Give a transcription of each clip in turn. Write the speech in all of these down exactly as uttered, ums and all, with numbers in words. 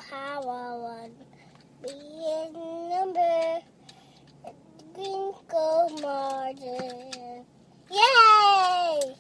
power one. Be in number. Green gold margin. Yay!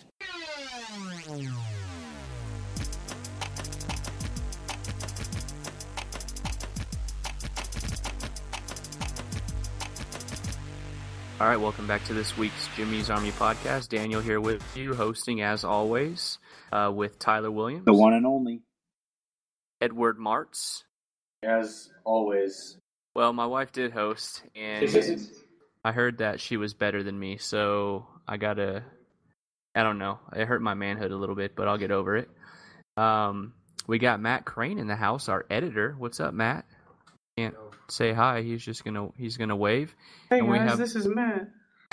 All right, welcome back to this week's Jimmy's Army podcast. Daniel here with you, hosting as always, uh, with Tyler Williams. The one and only. Edward Martz. As always. Well, my wife did host, and I heard that she was better than me, so I gotta, I don't know, it hurt my manhood a little bit, but I'll get over it. Um, we got Matt Crane in the house, our editor. What's up, Matt? Can't say hi. He's just gonna he's gonna wave. Hey and guys, we have, this is Matt.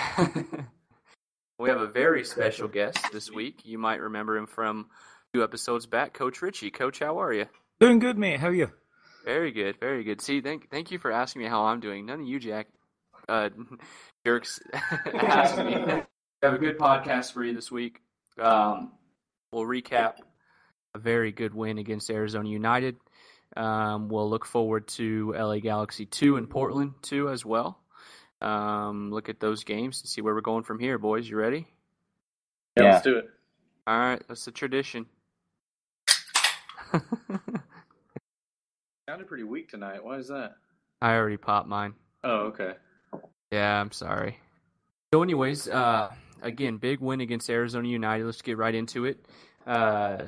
We have a very special guest this week. You might remember him from two episodes back, Coach Richie. Coach, how are you? Doing good, mate. How are you? Very good, very good. See, thank thank you for asking me how I'm doing. None of you, Jack, uh, jerks, asked me. We have a good podcast for you this week. Um, we'll recap a very good win against Arizona United. Um, we'll look forward to L A Galaxy two and Portland two as well. Um, look at those games and see where we're going from here, boys. You ready? Yeah, Yeah. let's do it. All right, that's the tradition. Sounded pretty weak tonight. Why is that? I already popped mine. Oh, okay. Yeah, I'm sorry. So anyways, uh, again, big win against Arizona United. Let's get right into it. Uh,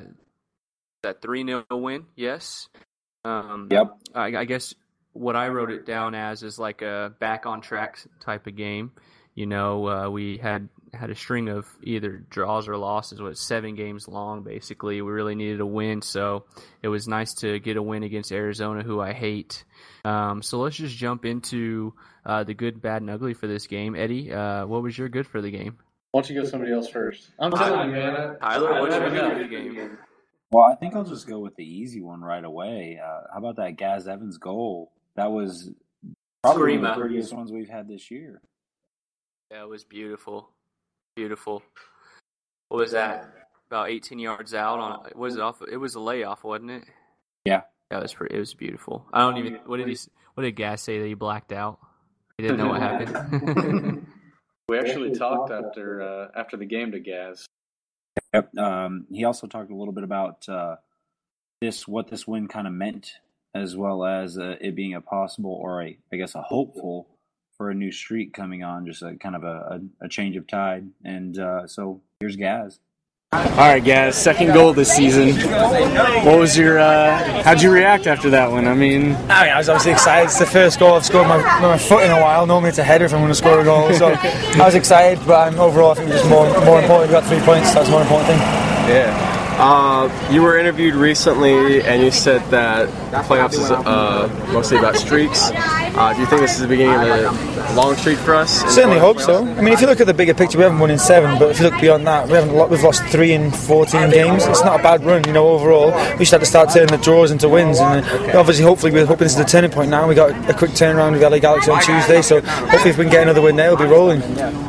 that three nil win, yes. Um, Yep. I, I guess what I wrote it down as is like a back on track type of game. You know, uh, we had had a string of either draws or losses. What, seven games long, basically. We really needed a win, so it was nice to get a win against Arizona, who I hate. Um, so let's just jump into uh, the good, bad, and ugly for this game. Eddie, uh, what was your good for the game? Why don't you go somebody else first? I'm telling you, man. Tyler, what's your good for the game? Well, I think I'll just go with the easy one right away. Uh, how about that Gaz Evans goal? That was probably one of the Screamer. prettiest ones we've had this year. Yeah, it was beautiful. Beautiful. What was that? About eighteen yards out on. Was it off? It was a layoff, wasn't it? Yeah. Yeah, it was pretty. It was beautiful. I don't even. What did he? What did Gas say that he blacked out? He didn't know what happened. We actually talked after uh, after the game to Gaz. Yep. Um, he also talked a little bit about uh, this, what this win kind of meant, as well as uh, it being a possible, or a, I guess, a hopeful for a new streak coming on, just a kind of a, a, a change of tide. And uh, so here's Gaz. All right, guys. Second goal this season. What was your? Uh, how'd you react after that one? I mean, I mean, I was obviously excited. It's the first goal I've scored with my, with my foot in a while. Normally it's a header if I'm going to score a goal. So I was excited, but um, overall I think it was more more important. We got three points. That's the more important thing. yeah. Uh, you were interviewed recently, and you said that playoffs is uh, mostly about streaks. Uh, do you think this is the beginning of a long streak for us? Certainly hope so. I mean, if you look at the bigger picture, we haven't won in seven, but if you look beyond that, we haven't. We've lost three in fourteen games. It's not a bad run, you know. Overall, we should have to start turning the draws into wins, and uh, obviously, hopefully, we're hoping this is the turning point now. We got a quick turnaround with L A Galaxy on Tuesday, so hopefully, if we can get another win there, we'll be rolling.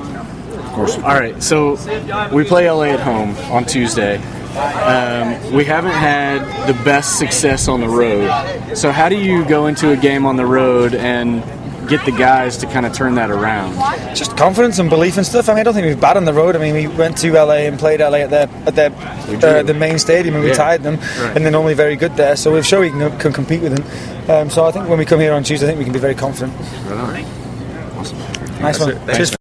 Of course. All right, so we play L A at home on Tuesday. Um, we haven't had the best success on the road. So how do you go into a game on the road and get the guys to kind of turn that around? Just confidence and belief and stuff. I mean, I don't think we've bad on the road. I mean, we went to L A and played L A at their at their uh, the main stadium, and we Yeah. tied them, Right. and they're normally very good there. So we've shown we can, can compete with them. Um, so I think when we come here on Tuesday, I think we can be very confident. Right. Awesome. Nice That's one. it. Thanks. Cheers.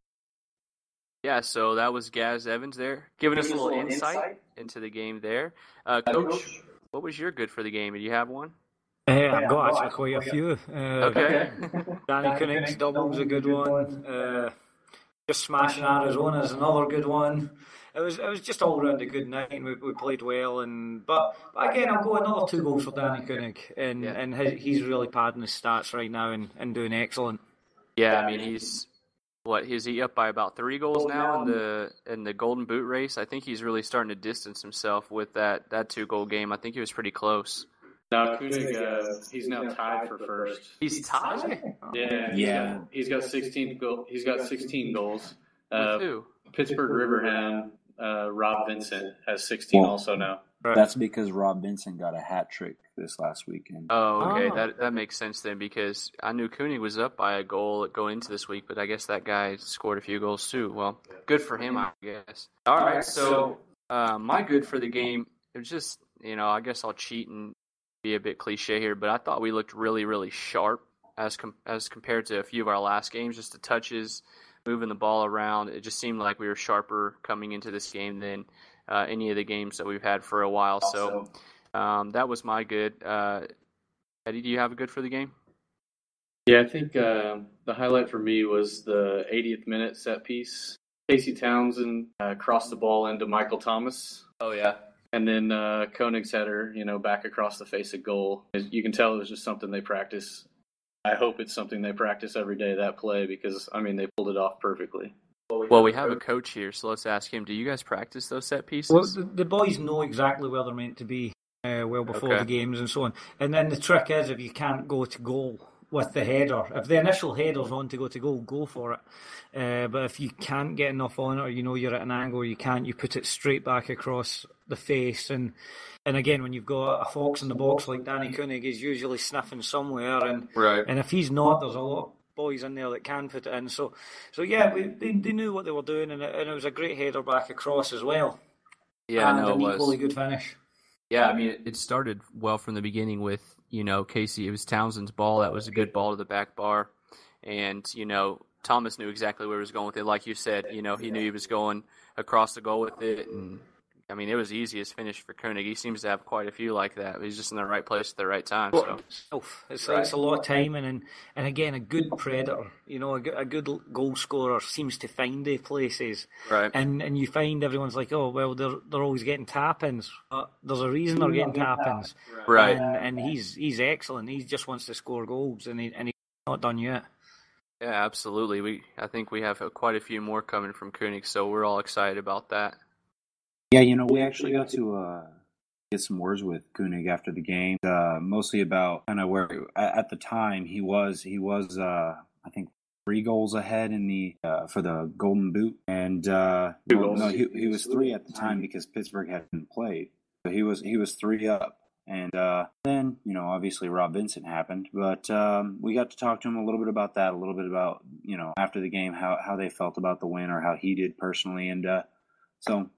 Yeah, so that was Gaz Evans there, giving us a little insight into the game there. Uh, Coach, what was your good for the game? Did you have one? Uh, I've got actually quite a few. Uh, Okay. Danny Koenig's double was a good one. Uh, just smashing Arizona is another good one. It was it was just all round a good night, and we, we played well. And but, but again, I'll go another two goals for Danny Koenig, and Yeah. and his, he's really padding his stats right now and, and doing excellent. Yeah, I mean he's what is he up by about three goals now in the in the Golden Boot race? I think he's really starting to distance himself with that, that two goal game. I think he was pretty close. Now Koenig, uh, he's now tied for first. He's tied. Yeah, he's Yeah. got, he's got sixteen goal. He's got sixteen goals. Uh, With who? Pittsburgh Riverhound uh, Rob Vincent has sixteen Well, also now. Right. That's because Rob Vincent got a hat trick this last weekend. Oh, okay. Oh. That that makes sense then, because I knew Koenig was up by a goal going into this week, but I guess that guy scored a few goals too. Well, good for him, I guess. All right, so uh, my good for the game, it was just, you know, I guess I'll cheat and be a bit cliche here, but I thought we looked really, really sharp as com- as compared to a few of our last games. Just the touches, moving the ball around, it just seemed like we were sharper coming into this game than uh, any of the games that we've had for a while. So um, that was my good. Uh, Eddie, do you have a good for the game? Yeah, I think uh, the highlight for me was the eightieth minute set piece. Casey Townsend uh, crossed the ball into Michael Thomas. Oh, yeah. And then uh, Koenig's header, you know, back across the face of goal. You can tell it was just something they practice. I hope it's something they practice every day, that play, because, I mean, they pulled it off perfectly. Well, we have a coach here, so let's ask him. Do you guys practice those set pieces? Well, the, the boys know exactly where they're meant to be uh, well before Okay. the games and so on. And then the trick is, if you can't go to goal with the header, if the initial header's on to go to goal, go for it. Uh, but if you can't get enough on it, or you know you're at an angle, you can't, you put it straight back across the face. And and again, when you've got a fox in the box like Danny Koenig, he's usually sniffing somewhere. And Right. and if he's not, there's a lot of boys in there that can put it in. So, so yeah, we, they, they knew what they were doing, and it, and it was a great header back across as well. Yeah, and no, it an was. equally good finish. Yeah, I mean, it started well from the beginning with, you know, Casey. It was Townsend's ball. That was a good ball to the back bar. And, you know, Thomas knew exactly where he was going with it. Like you said, you know, he knew he was going across the goal with it. And, I mean, it was the easiest finish for Koenig. He seems to have quite a few like that. He's just in the right place at the right time. So. Oh, it's, it's a lot of timing, and, and again, a good predator, you know, a, good- a good goal scorer seems to find the places. Right. And and you find everyone's like, oh, well, they're they're always getting tap-ins. But there's a reason they're getting tap-ins. Right. And, and he's he's excellent. He just wants to score goals, and, he, and he's not done yet. Yeah, absolutely. We I think we have uh, quite a few more coming from Koenig, so we're all excited about that. Yeah, you know, we actually got to uh, get some words with Koenig after the game, uh, mostly about kind of where at at the time he was. He was, uh, I think, three goals ahead in the uh, for the Golden Boot, and uh, Two well, goals. no, he, he was three at the time because Pittsburgh hadn't played. So he was he was three up, and uh, then you know obviously Rob Vincent happened, but um, we got to talk to him a little bit about that, a little bit about you know after the game how how they felt about the win or how he did personally, and uh, so.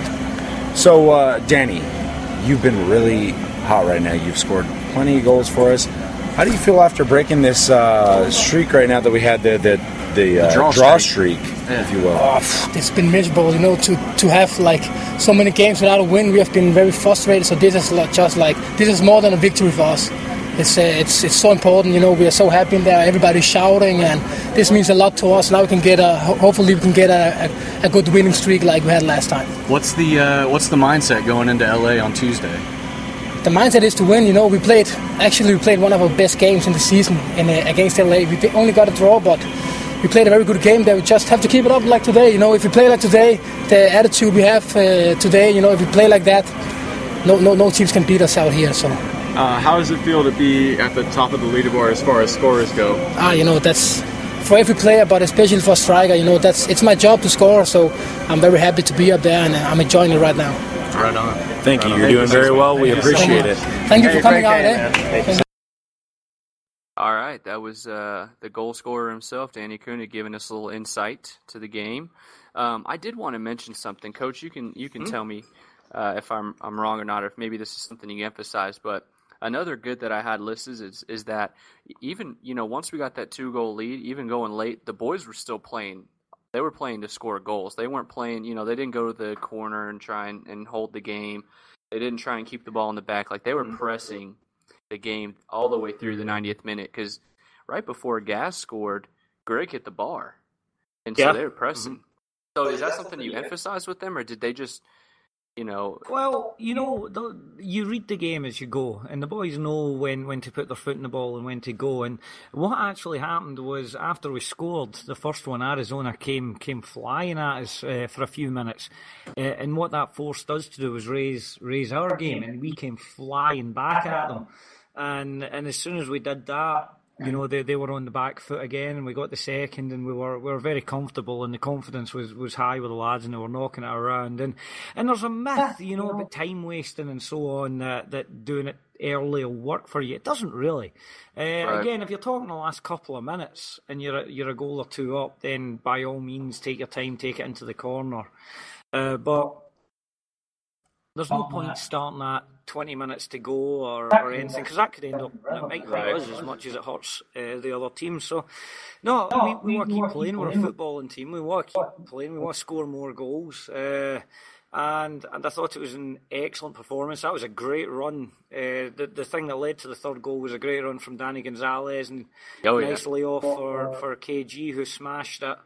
So, uh, Danny, you've been really hot right now. You've scored plenty of goals for us. How do you feel after breaking this uh, streak right now that we had the the, the, uh, draw draw, streak. streak, if you will? Oh, pff, it's been miserable, you know, to, to have like so many games without a win. We have been very frustrated. So this is like, just like this is more than a victory for us. It's uh, it's it's so important, you know. We are so happy there. Everybody's shouting, and this means a lot to us. Now we can get a ho- hopefully we can get a, a, a good winning streak like we had last time. What's the uh, what's the mindset going into L A on Tuesday? The mindset is to win. You know, we played actually we played one of our best games in the season in uh, against L A. We did- only got a draw, but we played a very good game. There, we just have to keep it up like today. You know, if we play like today, the attitude we have uh, today, you know, if we play like that, no no no teams can beat us out here. So. Uh, how does it feel to be at the top of the leaderboard as far as scorers go? Ah, you know, that's for every player, but especially for a striker, you know, that's it's my job to score, so I'm very happy to be up there, and I'm enjoying it right now. Right on. Thank you. You're doing very well. We appreciate it. Thank you for coming out, eh? All right, that was uh, the goal scorer himself, Danny Koenig, giving us a little insight to the game. Um, I did want to mention something, Coach. You can you can tell me uh, if I'm I'm wrong or not, or if maybe this is something you emphasize. But another good that I had listed is is that even you know once we got that two goal lead, even going late, the boys were still playing. They were playing to score goals. They weren't playing. You know, they didn't go to the corner and try and, and hold the game. They didn't try and keep the ball in the back. Like they were pressing the game all the way through the ninetieth minute, because right before Gas scored, Greg hit the bar, and so Yeah. they were pressing. Mm-hmm. So is that something you emphasize with them, or did they just, you know? Well, you know, the, you read the game as you go, and the boys know when, when to put their foot in the ball and when to go. And what actually happened was after we scored the first one, Arizona came came flying at us uh, for a few minutes, uh, and what that forced us to do was raise raise our game, and we came flying back at them. And and as soon as we did that, you know, they, they were on the back foot again, and we got the second, and we were we were very comfortable, and the confidence was, was high with the lads, and they were knocking it around. And and there's a myth, you know, about time wasting and so on, that, that doing it early will work for you. It doesn't really. Uh, right. Again, if you're talking the last couple of minutes and you're a, you're a goal or two up, then by all means take your time, take it into the corner. Uh, but there's no point starting at twenty minutes to go or, or anything, because that could end up, it might hurt us as much as it hurts uh, the other team. So, no, we, we want to keep playing. We're a footballing team. We want to keep playing. We want to score more goals. Uh, and and I thought it was an excellent performance. That was a great run. Uh, the the thing that led to the third goal was a great run from Danny Gonzalez, and oh, nice yeah. layoff for, for K G, who smashed it.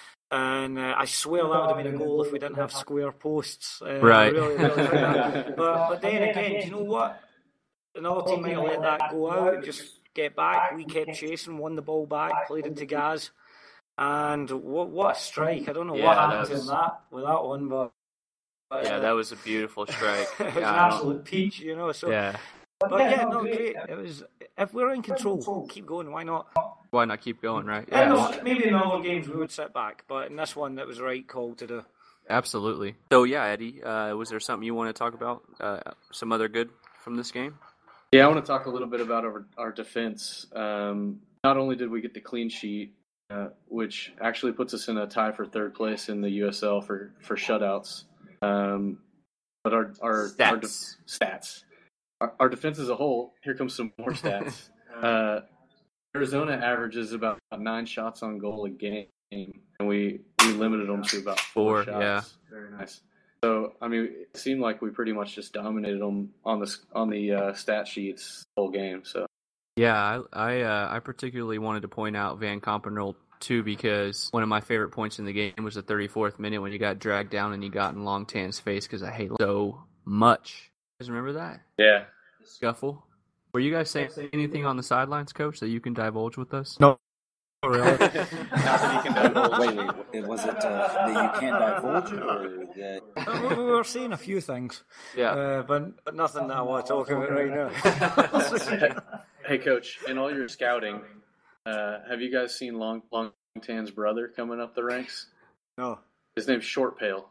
And uh, I swear that would have been a goal if we didn't have square posts. Uh, right. Really, really but, but then again, do you know what? Another team might have let that go out and just get back. We kept chasing, won the ball back, played it to Gaz. And what what a strike. I don't know yeah, what happened was... in that with that one, but... but yeah, uh, that was a beautiful strike. it was yeah, an absolute peach, you know. So, yeah. But yeah, no, great. It was. If we're in control, keep going. Why not? Why not keep going, right? Yeah. No, maybe in other games we would sit back, but in this one, that was the right call to do. Absolutely. So yeah, Eddie, uh, was there something you want to talk about? Uh, some other good from this game? Yeah, I want to talk a little bit about our, our defense. Um, not only did we get the clean sheet, uh, which actually puts us in a tie for third place in the U S L for for shutouts, um, but our our stats. Our de- stats. Our, our defense as a whole, here comes some more stats. uh, Arizona averages about nine shots on goal a game, and we, we limited them to about four, four shots. Yeah. Very nice. So, I mean, it seemed like we pretty much just dominated them on the on the uh, stat sheets the whole game. So, yeah, I I, uh, I particularly wanted to point out Van Compenrolt too, because one of my favorite points in the game was the thirty-fourth minute when he got dragged down and he got in Long Tan's face, because I hate it so much. You guys remember that? Yeah. Scuffle. Were you guys saying anything on the sidelines, Coach, that you can divulge with us? No. Not really. Not that you can divulge. Wait, wait, was it uh, that you can't divulge it, or that... We were saying a few things. Yeah. Uh, but, but nothing that I want to talk about right now. Hey, Coach, in all your scouting, uh, have you guys seen Long Long Tan's brother coming up the ranks? No. His name's Short Pail.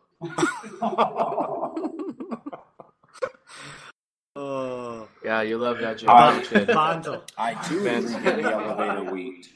Oh. Yeah, you love that joke. Uh, I too drink the elevator wheat.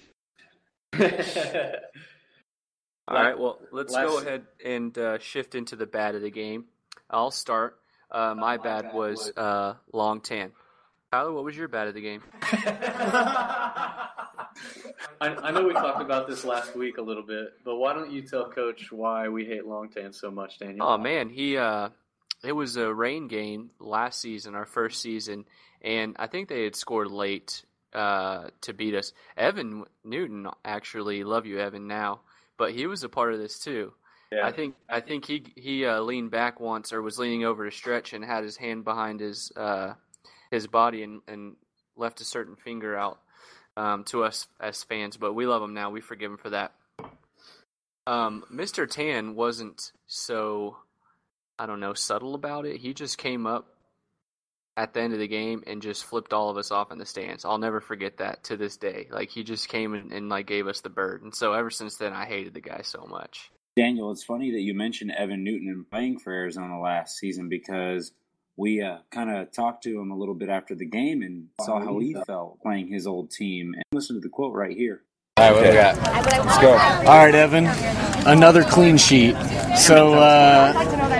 All right, well, let's Last... go ahead and uh, shift into the bad of the game. I'll start. Uh, my bad was uh, Long Tan. Tyler, what was your bad of the game? I, I know we talked about this last week a little bit, but why don't you tell Coach why we hate Long Tan so much, Daniel? Oh, man, he... Uh, It was a rain game last season, our first season, and I think they had scored late uh, to beat us. Evan Newton, actually, love you, Evan, now, but he was a part of this too. Yeah. I think I think he he uh, leaned back once, or was leaning over to stretch, and had his hand behind his uh, his body and, and left a certain finger out um, to us as fans. But we love him now. We forgive him for that. Um, Mister Tan wasn't so... I don't know, subtle about it. He just came up at the end of the game and just flipped all of us off in the stands. I'll never forget that to this day. Like, he just came and, and like gave us the bird. And so ever since then, I hated the guy so much. Daniel, it's funny that you mentioned Evan Newton playing for Arizona last season, because we uh, kind of talked to him a little bit after the game and saw how he felt playing his old team. And listen to the quote right here. All right, what do we got? Let's go. All right, Evan, another clean sheet. So, uh,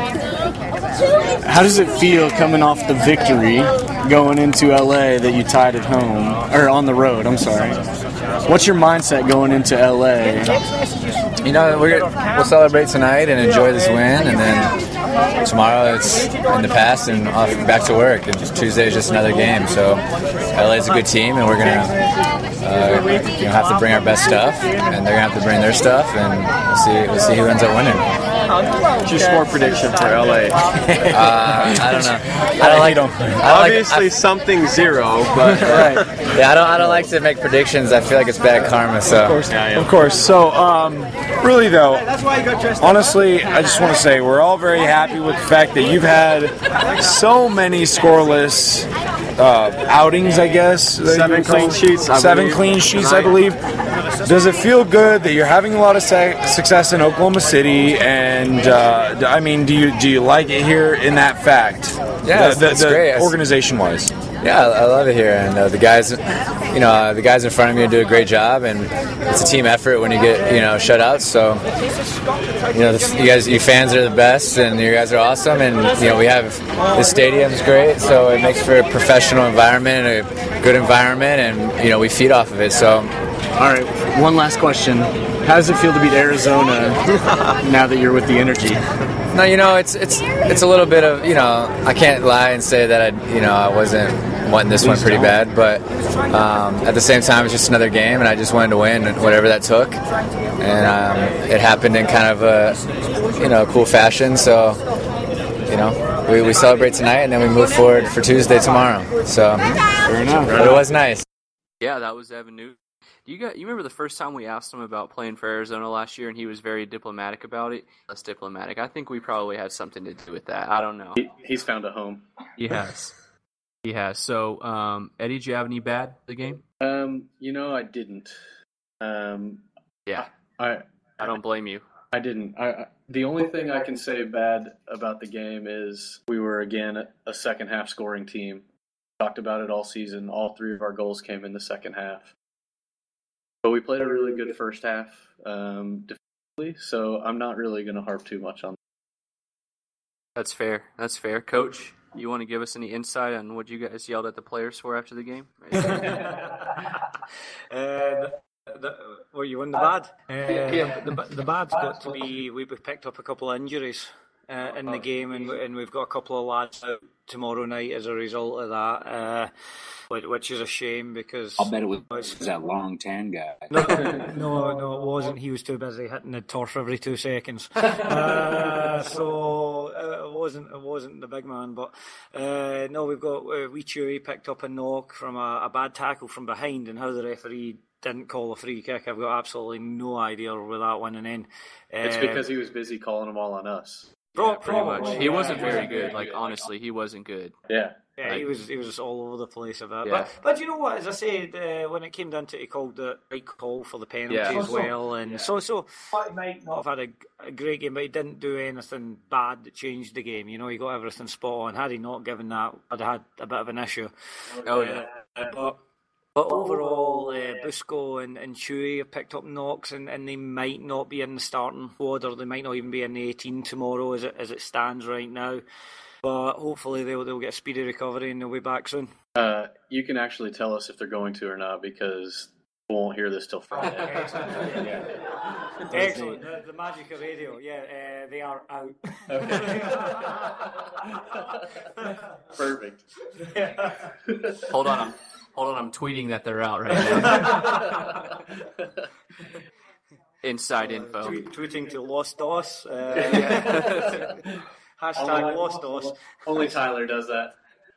how does it feel coming off the victory going into L A that you tied at home, or on the road, I'm sorry. What's your mindset going into L A? You know, we're, we'll celebrate tonight and enjoy this win, and then tomorrow it's in the past and off back to work, and just Tuesday is just another game. So L A is a good team, and we're going to uh, you know, have to bring our best stuff, and they're going to have to bring their stuff, and we'll see, we'll see who ends up winning. What's your score prediction for L A? uh, I don't know. I don't like. Don't, I don't obviously, like, I, something zero, but right. Yeah, I don't. I don't like to make predictions. I feel like it's bad karma. So, of course, yeah, yeah. of course. So, um, really though, honestly, I just want to say we're all very happy with the fact that you've had so many scoreless uh, outings, I guess. that Seven you call- clean sheets, I Seven believe. clean sheets, I believe. Does it feel good that you're having a lot of se- success in Oklahoma City? And uh, d- I mean, do you do you like it here in that fact? Yeah, the, the, it's the great. It's- organization-wise. Yeah, I I love it here, and uh, the guys, you know, uh, the guys in front of me do a great job, and it's a team effort when you get, you know, shutouts. So, you know, the, you guys, you fans are the best, and you guys are awesome, and you know, we have the stadium's great, so it makes for a professional environment, a good environment, and you know, we feed off of it. So, All right, one last question. How does it feel to beat Arizona now that you're with the Energy? no, you know, it's it's it's a little bit of, you know, I can't lie and say that I, you know, I wasn't wanting this one pretty bad, but um, at the same time, it's just another game, and I just wanted to win, whatever that took, and um, it happened in kind of a, you know, cool fashion. So, you know, we, we celebrate tonight, and then we move forward for Tuesday tomorrow. So, Fair enough. but it was nice. Yeah, that was Evan Newton. You got you remember the first time we asked him about playing for Arizona last year, and he was very diplomatic about it. Less diplomatic. I think we probably had something to do with that. I don't know. He, he's found a home. He has. He has. So, um, Eddie, did you have any bad the game? Um, you know, I didn't. Um, Yeah, I I don't blame you. I didn't. I, I the only thing I can say bad about the game is we were again a, a second half scoring team. Talked about it all season. All three of our goals came in the second half. But we played a really good first half um, defensively, so I'm not really going to harp too much on that. That's fair. That's fair. Coach, you want to give us any insight on what you guys yelled at the players for after the game? Uh, the, the, well, you won the bad. Uh, the, the, the bad's got to be we picked up a couple of injuries uh, in the game, and and we've got a couple of lads out tomorrow night as a result of that, uh, which, which is a shame because I'll bet it was, was that long tan guy. no, no, no, it wasn't. He was too busy hitting the turf every two seconds. Uh, so uh, it wasn't. It wasn't the big man. But uh, no, we've got uh, wee Chewy picked up a knock from a, a bad tackle from behind, and how the referee didn't call a free kick, I've got absolutely no idea with that one. And then uh, It's because he was busy calling them all on us. Yeah, pretty much. probably, He yeah, wasn't he very wasn't good. very Like, good. honestly, he wasn't good. Yeah. Yeah, he was he was just all over the place about it. Yeah. But but you know what? As I said, uh, when it came down to it, he called the right call for the penalty Yeah. as well, and so so he might not have had a, a great game, but he didn't do anything bad that changed the game. You know, he got everything spot on. Had he not given that, I'd have had a bit of an issue. Oh, yeah. Uh, but but overall, uh, Busco and, and Chewy have picked up knocks, and, and they might not be in the starting squad, or they might not even be in the eighteen tomorrow as it as it stands right now. But hopefully they'll they'll get a speedy recovery and they'll be back soon. Uh, you can actually tell us if they're going to or not because we won't hear this till Friday. Excellent. The, the magic of radio. Yeah, uh, they are out. Perfect. Hold on, I'm hold on. I'm tweeting that they're out right now. Inside info. Tweet, tweeting to Lost Dos. Uh, hashtag Only- Lost Dos. Only Tyler does that.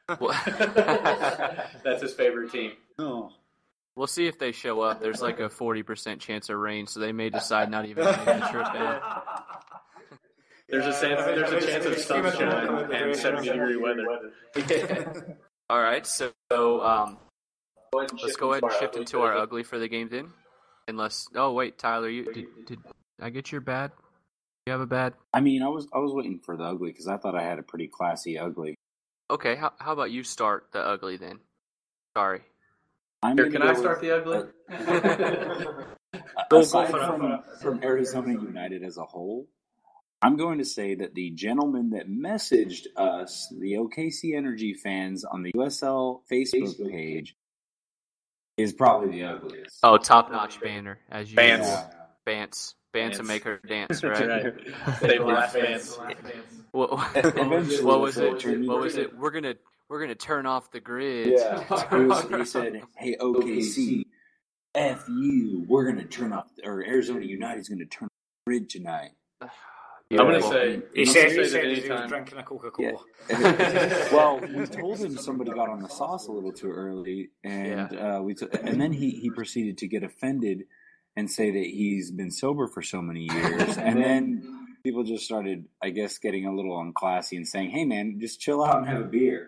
That's his favorite team. No. We'll see if they show up. There's like a forty percent chance of rain, so they may decide not even to make the trip down. There's a chance. There's a chance of sunshine and seventy degree weather. All right, so um, let's go ahead and shift into our ugly for the game then. Unless, oh wait, Tyler, you did, did I get your bad? You have a bad? I mean, I was I was waiting for the ugly because I thought I had a pretty classy ugly. Okay, how how about you start the ugly then? Sorry. I'm Here, gonna can I go start with- the ugly? Aside from, from Arizona United as a whole, I'm going to say that the gentleman that messaged us, the O K C Energy fans on the U S L Facebook page, is probably the ugliest. Oh, top notch banner as you Bants. Bants. Bants and make her dance, That's right? right. They laugh fans. What, Eventually, what was it'll it? turn What into- was it? We're gonna we're gonna turn off the grid. Yeah, it was, he said, "Hey O K C, F you, we're gonna turn off, or Arizona United's gonna turn off the grid tonight." I'm gonna say. He I'm said, gonna he say said that he was anytime. drinking a Coca-Cola. Well, we told him somebody got on the sauce a little too early, and uh, we t- and then he, he proceeded to get offended and say that he's been sober for so many years, and then People just started, I guess, getting a little unclassy and saying, "Hey, man, just chill out and have a beer."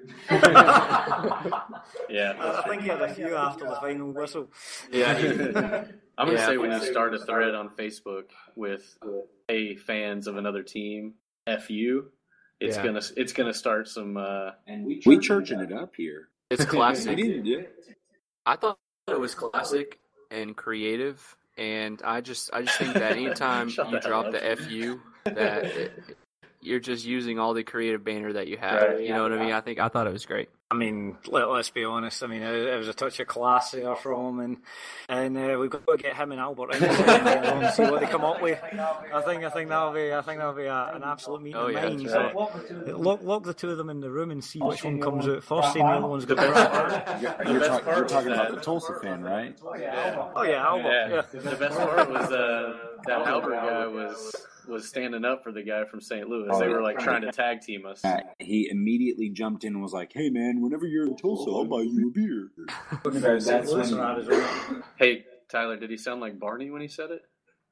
Yeah, I think he had a few after the final whistle. Yeah, I'm gonna Yeah. say when you start a thread on Facebook with "Hey, fans of another team, F you," it's Yeah. gonna it's gonna start some. Uh, And we we churching it up here. It's classic. We didn't do it. I thought it was classic and creative, and I just I just think that anytime Shut you the drop hell the up. F U, that it, you're just using all the creative banner that you have. Right. You know what I mean? I think I thought it was great. I mean, let, let's be honest. I mean, it, it was a touch of class there from him, and and uh, we've got to get him and Albert in there and see what they come up with. I think I think that'll be I think that'll be a, an absolute meeting Oh, of yeah, minds. that's So lock lock the two of them in the room and see which one comes out first. See the other one's The going best You're, The you're, best talk, part you're was talking about that- the Tulsa fan, right? yeah. Oh yeah, Albert. Yeah. Yeah. The best part was uh, that Albert guy was was standing up for the guy from Saint Louis. Oh, They yeah. were like trying to tag team us. Uh, he immediately jumped in and was like, "Hey, man, whenever you're in Tulsa, I'll buy you a beer." That's when Hey, Tyler, did he sound like Barney when he said it?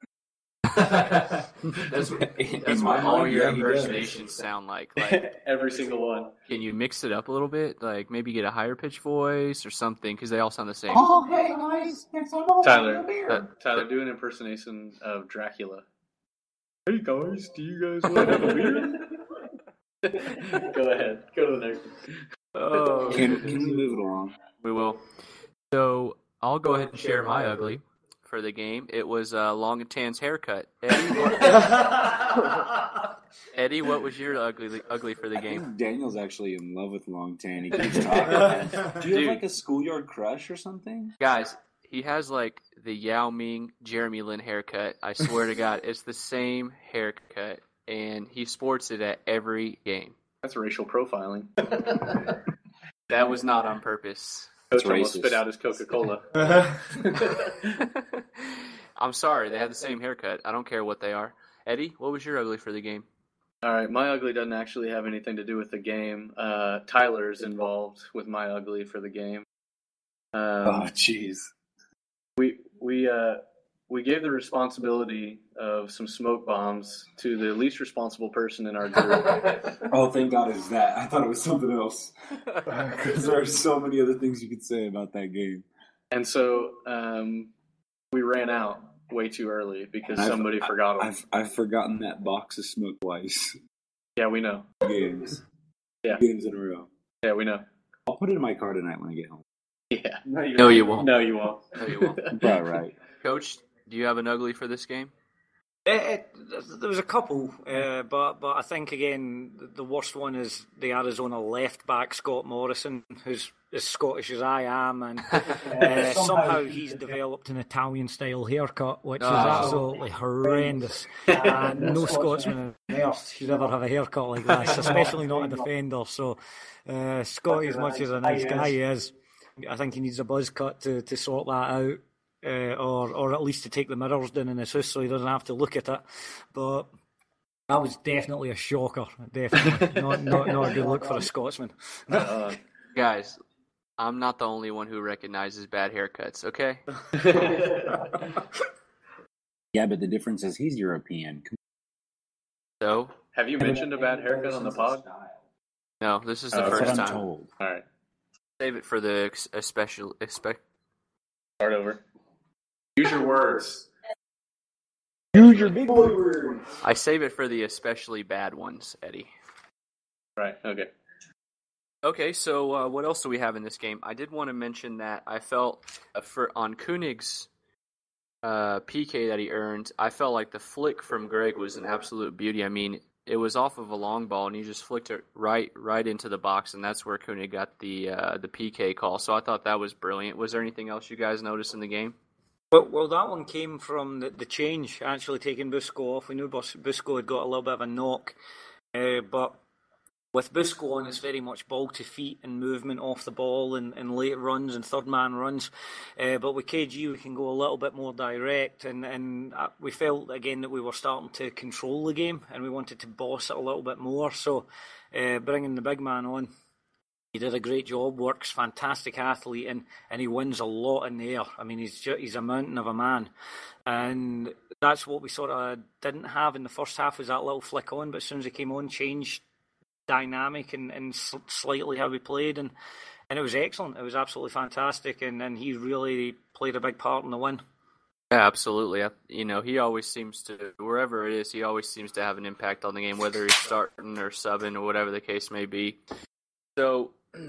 That's, that's In what my all mind, your yeah, he does. impersonations sound like. Like, Every single one. can you mix it up a little bit? Like maybe get a higher pitch voice or something, because they all sound the same. Oh, hey guys, next time I'll Tyler, buy you a Uh, beer. Tyler, do an impersonation of Dracula. Hey guys, do you guys want to have a beer? Go ahead. Go to the next one. Oh, Can, can we move it along? we will. So I'll go ahead and share my ugly for the game. It was uh, Long and Tan's haircut. Eddie, what, Eddie, what was your ugly ugly for the I game? think Daniel's actually in love with Long Tan. He keeps talking. Do you Dude. have like a schoolyard crush or something? Guys, he has like the Yao Ming, Jeremy Lin haircut. I swear to God, it's the same haircut, and he sports it at every game. That's racial profiling. That was not on purpose. Coach That's almost racist. spit out his Coca-Cola. I'm sorry, they had the same haircut. I don't care what they are. Eddie, what was your ugly for the game? All right, my ugly doesn't actually have anything to do with the game. Uh, Tyler's involved with my ugly for the game. Um, Oh, jeez. we we uh, we gave the responsibility of some smoke bombs to the least responsible person in our group. Oh, thank God it's that. I thought it was something else. Because there are so many other things you could say about that game. And so um, we ran out way too early because I've- somebody forgot them. I've I've forgotten that box of smoke twice. Yeah, we know. Games. Yeah. Games in a row. Yeah, we know. I'll put it in my car tonight when I get home. Yeah. No, you won't. No, you won't. No, you won't. Right, right. Coach, do you have an ugly for this game? It, it, there was a couple, uh, but but I think again the, the worst one is the Arizona left back Scott Morrison, who's as Scottish as I am, and uh, somehow he's developed an Italian style haircut, which is Oh. absolutely horrendous. And no Scotsman on earth should ever have a haircut like this, especially not a defender. So uh, Scotty, as much as a nice guy he is, I think he needs a buzz cut to, to sort that out. Uh, or or at least to take the mirrors down in his house so he doesn't have to look at it. But that was definitely a shocker. Definitely. not, not, not a good look for a Scotsman. Uh, Guys, I'm not the only one who recognizes bad haircuts, okay? Yeah, but the difference is he's European. So, have you mentioned a bad haircut on the pod? no, this is the Oh, That's first what I'm time. told. All right. Save it for the ex- a special expect. Start over. Use your words. Use your big boy words. I save it for the especially bad ones, Eddie. Right, okay. Okay, so uh, what else do we have in this game? I did want to mention that I felt uh, for on Koenig's uh, P K that he earned, I felt like the flick from Greg was an absolute beauty. I mean, it was off of a long ball, and he just flicked it right right into the box, and that's where Koenig got the uh, the P K call. So I thought that was brilliant. Was there anything else you guys noticed in the game? Well, well, that one came from the, the change, actually taking Busco off. We knew Bus- Busco had got a little bit of a knock, uh, but with Busco on, it's very much ball to feet and movement off the ball and, and late runs and third man runs. Uh, but with K G, we can go a little bit more direct, and, and we felt again that we were starting to control the game and we wanted to boss it a little bit more. So uh, bringing the big man on, he did a great job, works, fantastic athlete, and, and he wins a lot in the air. I mean, he's ju- he's a mountain of a man. And that's what we sort of didn't have in the first half, was that little flick on, but as soon as he came on, changed dynamic and, and slightly how we played, and, and it was excellent. It was absolutely fantastic, and, and he really played a big part in the win. Yeah, absolutely. I, you know, he always seems to, wherever it is, he always seems to have an impact on the game, whether he's starting or subbing or whatever the case may be. So,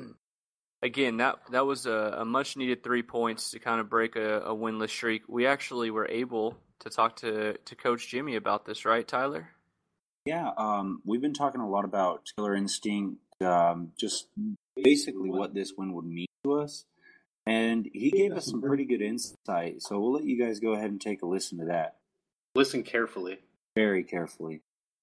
again, that that was a, a much-needed three points to kind of break a, a winless streak. We actually were able to talk to, to Coach Jimmy about this, right, Tyler? Yeah, um, we've been talking a lot about Killer Instinct, um, just basically what this win would mean to us. And he gave us some pretty good insight, so we'll let you guys go ahead and take a listen to that. Listen carefully. Very carefully.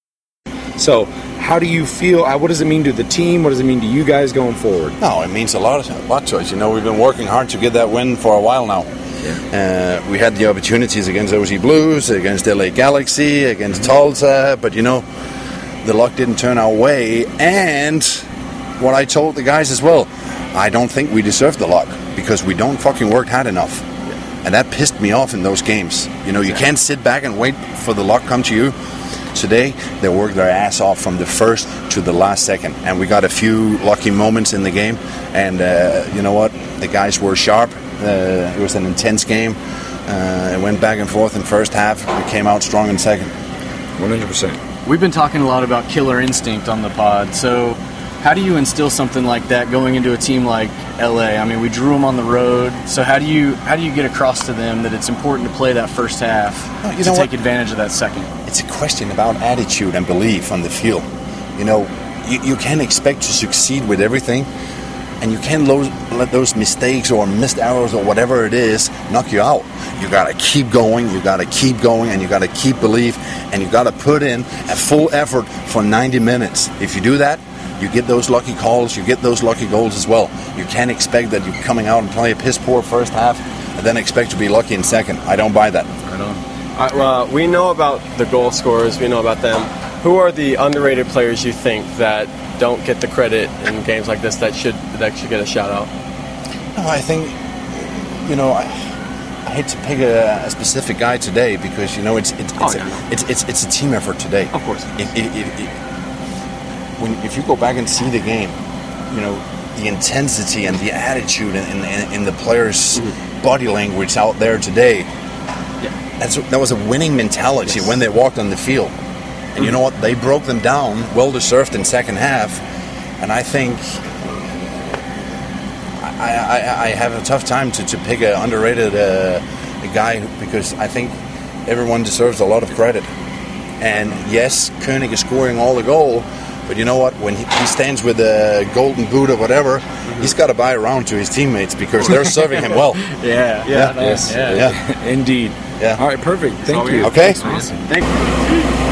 So, how do you feel? uh, What does it mean to the team? What does it mean to you guys going forward? No, it means a lot, a lot to us. You know, we've been working hard to get that win for a while now. Uh, we had the opportunities against O Z Blues, against L A Galaxy, against Tulsa, but you know, the luck didn't turn our way. And what I told the guys as well, I don't think we deserve the luck because we don't fucking work hard enough. And that pissed me off in those games. You know, you can't sit back and wait for the luck come to you. Today, they worked their ass off from the first to the last second. And we got a few lucky moments in the game. And uh, you know what? The guys were sharp. Uh, it was an intense game. Uh, it went back and forth in first half. We came out strong in second. one hundred percent. We've been talking a lot about killer instinct on the pod. So how do you instill something like that going into a team like L A? I mean, we drew them on the road. So how do you how do you get across to them that it's important to play that first half No, you to know take what? advantage of that second? It's a question about attitude and belief on the field. You know, you, you can't expect to succeed with everything, and you can't lo- let those mistakes or missed arrows or whatever it is knock you out. You got to keep going, you got to keep going, and you got to keep belief, and you got to put in a full effort for ninety minutes. If you do that, you get those lucky calls, you get those lucky goals as well. You can't expect that you're coming out and play a piss poor first half and then expect to be lucky in second. I don't buy that. Right on. Uh, well, we know about the goal scorers. We know about them. Who are the underrated players you think that don't get the credit in games like this that should that should get a shout out? No, I think, you know, I, I hate to pick a, a specific guy today because you know it's it's it's, Oh, a, yeah. it's it's it's a team effort today. Of course. It, it, it, it, when if you go back and see the game, you know the intensity and the attitude and in, in the players' Mm-hmm. body language out there today. That's, that was a winning mentality Yes. when they walked on the field. And you know what? They broke them down, well deserved in second half. And I think I, I, I have a tough time to, to pick an underrated uh, guy because I think everyone deserves a lot of credit. And yes, Koenig is scoring all the goal, but you know what? When he, he stands with a golden boot or whatever, he's got to buy around to his teammates because they're serving him well. Yeah. Yeah. Yes. Yeah. Yeah. Indeed. Yeah. All right, perfect. Thank all you. good. Okay. Thank you.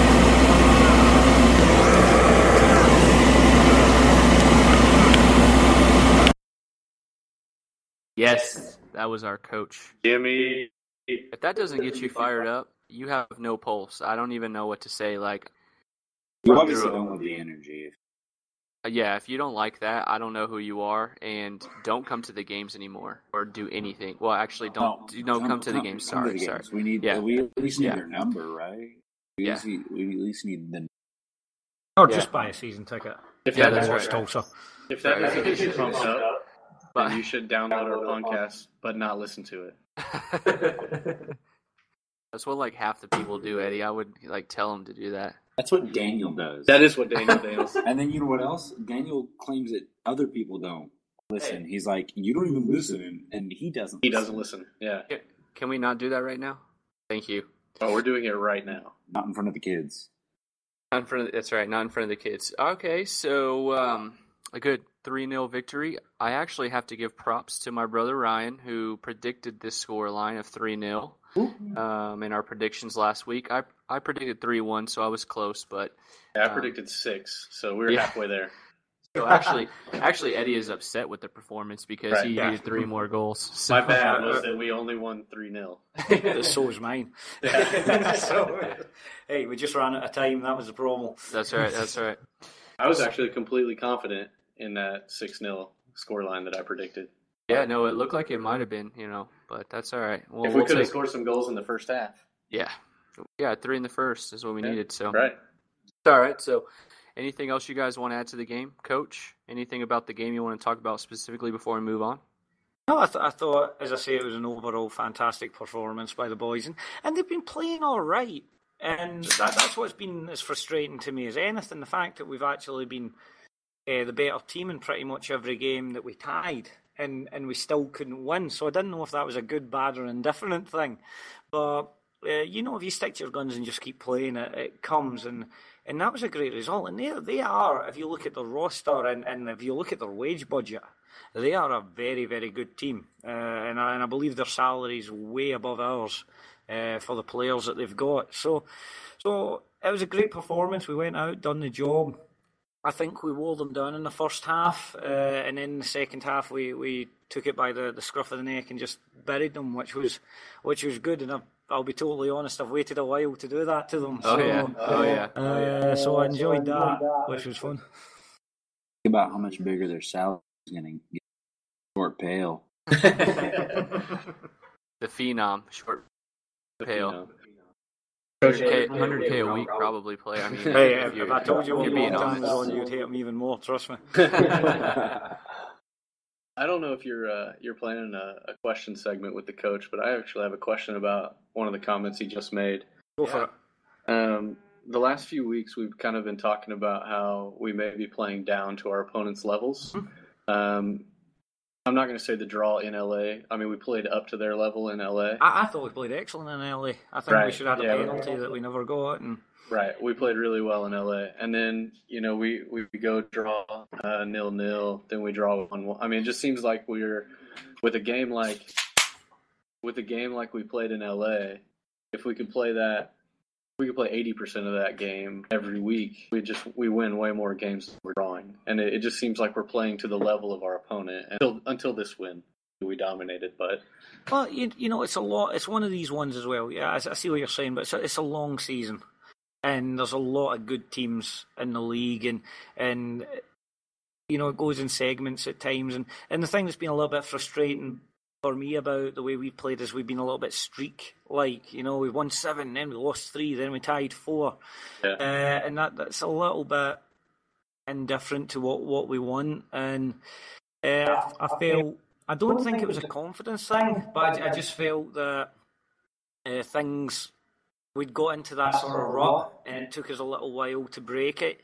Yes, that was our coach. Jimmy. If that doesn't get you fired up, you have no pulse. I don't even know what to say. Like, You run obviously through it. don't have the energy. Uh, yeah, if you don't like that, I don't know who you are, and don't come to the games anymore or do anything. Well, actually, don't do no come, to the games. come to Sorry, the sorry. games. We need. Yeah. We at least need Yeah. their number, right? We, Yeah. at least need, we at least need the. Or Yeah. just buy a season ticket. If Yeah, that that's is right. Tulsa. If that Right. message is pumped up, But- then you should download our podcast, but not listen to it. That's what like half the people do, Eddie. I would like tell them to do that. That's what Daniel does. That is what Daniel Daniels. And then you know what else? Daniel claims that other people don't listen. He's like, you don't even listen, and he doesn't. He listen. doesn't listen. Yeah. Can we not do that right now? Thank you. Oh, we're doing it right now. Not in front of the kids. Not in front of, that's right, not in front of the kids. Okay, so um, a good three nil victory. I actually have to give props to my brother Ryan, who predicted this score line of three nil um, in our predictions last week. I I predicted three one, so I was close, but Yeah, I um, predicted six, so we were yeah. halfway there. So actually, actually, Eddie is upset with the performance because Right, he yeah. needed three more goals. So. My bad was that we only won three nil. So is mine. Yeah. So, hey, we just ran out of time. That was the promo. That's right. That's right. I was actually completely confident in that six nil scoreline that I predicted. Yeah, no, it looked like it might have been, you know, but that's all right. Well, if we we'll could have take- scored some goals in the first half. Yeah, Yeah, three in the first is what we Yeah, needed. So right. All right. So, anything else you guys want to add to the game, Coach? Anything about the game you want to talk about specifically before we move on? No, I, th- I thought, as I say, it was an overall fantastic performance by the boys, and, and they've been playing all right. And that, that's what's been as frustrating to me as anything, the fact that we've actually been uh, the better team in pretty much every game that we tied, and, and we still couldn't win. So I didn't know if that was a good, bad, or indifferent thing. But, uh, you know, if you stick to your guns and just keep playing, it, it comes, and and that was a great result. And they, they are, if you look at the roster and, and if you look at their wage budget, they are a very, very good team, uh, and, I, and I believe their salaries way above ours uh, for the players that they've got. So, so it was a great performance. We went out, done the job. I think we wore them down in the first half, uh, and in the second half we, we took it by the, the scruff of the neck and just buried them, which was which was good. And I've, I'll be totally honest, I've waited a while to do that to them. Oh so, yeah, oh yeah. Uh, so I enjoyed that, which was fun. Think about how much bigger their salary is going to get. Short Pale. The Phenom, Short Pale. one hundred K a week probably play. I mean, Hey, if, if I told you what being time was honest. on, you'd hate them even more, trust me. I don't know if you're uh, you're planning a, a question segment with the coach, but I actually have a question about one of the comments he just made. Go for it. Um, the last few weeks, we've kind of been talking about how we may be playing down to our opponent's levels. Um, I'm not going to say the draw in L A. I mean, we played up to their level in L A. I, I thought we played excellent in L A. I think we Right, should have had yeah. a penalty that we never got. And Right, we played really well in L A, and then you know we, we go draw uh, nil nil, then we draw one one. I mean, it just seems like we're with a game like with a game like we played in L A. If we could play that, we could play eighty percent of that game every week. We just we win way more games than we're drawing, and it, it just seems like we're playing to the level of our opponent. Until until this win, we dominated, but. well, you, you know, it's a lot. It's one of these ones as well. Yeah, I, I see what you're saying, but it's a, it's a long season, and there's a lot of good teams in the league, and and you know it goes in segments at times. And, and the thing that's been a little bit frustrating for me about the way we played is we've been a little bit streak-like. You know, we won seven, then we lost three, then we tied four, Yeah. uh, and that that's a little bit indifferent to what, what we want. And uh, I felt. I don't think it was a confidence thing, but I, I just felt that uh, things, we'd got into that sort of rut, and it took us a little while to break it.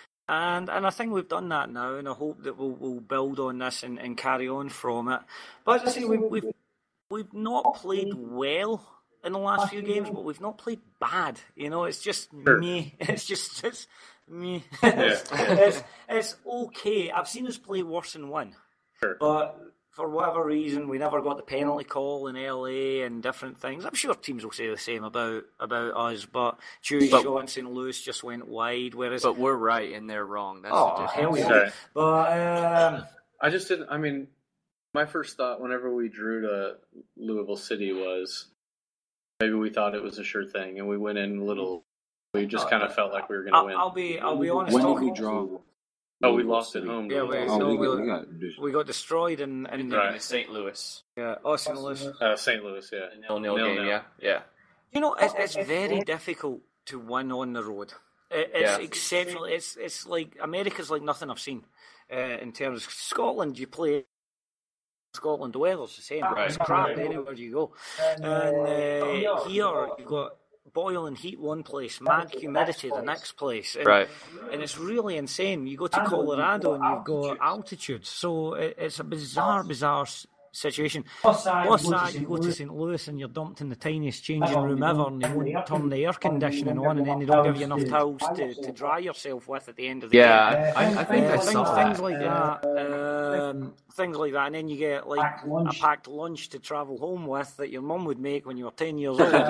And and I think we've done that now, and I hope that we'll, we'll build on this and, and carry on from it. But as I say, we've, we've, we've not played well in the last few games, but we've not played bad. You know, it's just Sure. me. It's just, it's me. Yeah. it's, it's, it's okay. I've seen us play worse than one. Sure. But for whatever reason, we never got the penalty call in L A and different things. I'm sure teams will say the same about, about us, but Chewy But- shot in Saint Louis just went wide, whereas... But we're right and they're wrong. That's oh, the hell difference. yeah. Right. But, um, I just didn't. I mean, my first thought whenever we drew to Louisville City was maybe we thought it was a sure thing, and we went in a little. We just kind of felt like we were going to I'll, win. I'll be I'll be honest. When did talking- we draw? oh, we lost at home. to Yeah, we, Louisville. Oh, no, we we, got, we got dis- we got destroyed in, in Right. Saint Louis. yeah, oh, Saint Louis. Uh, Saint Louis, yeah. Nil nil Nil game. nil. Yeah, yeah. You know, it's, it's very difficult to win on the road. It, it's Yeah. exceptional. It's it's like America's like nothing I've seen uh, in terms of Scotland. You play Scotland, the weather's the same. Right. It's crap anywhere you go. And uh, here you've got boiling heat one place, mad humidity the next place, and, Right. and it's really insane. You go to Colorado and you've got altitude, so it, it's a bizarre, bizarre s- situation. Plus that, you go to Saint Louis and you're dumped in the tiniest changing room ever, and they won't turn the air conditioning on, and then they don't give you enough towels to, to dry yourself with at the end of the Yeah, day. I, I think Uh, I things, saw things that. like that, um, things like that, and then you get like a packed lunch to travel home with that your mum would make when you were ten years old.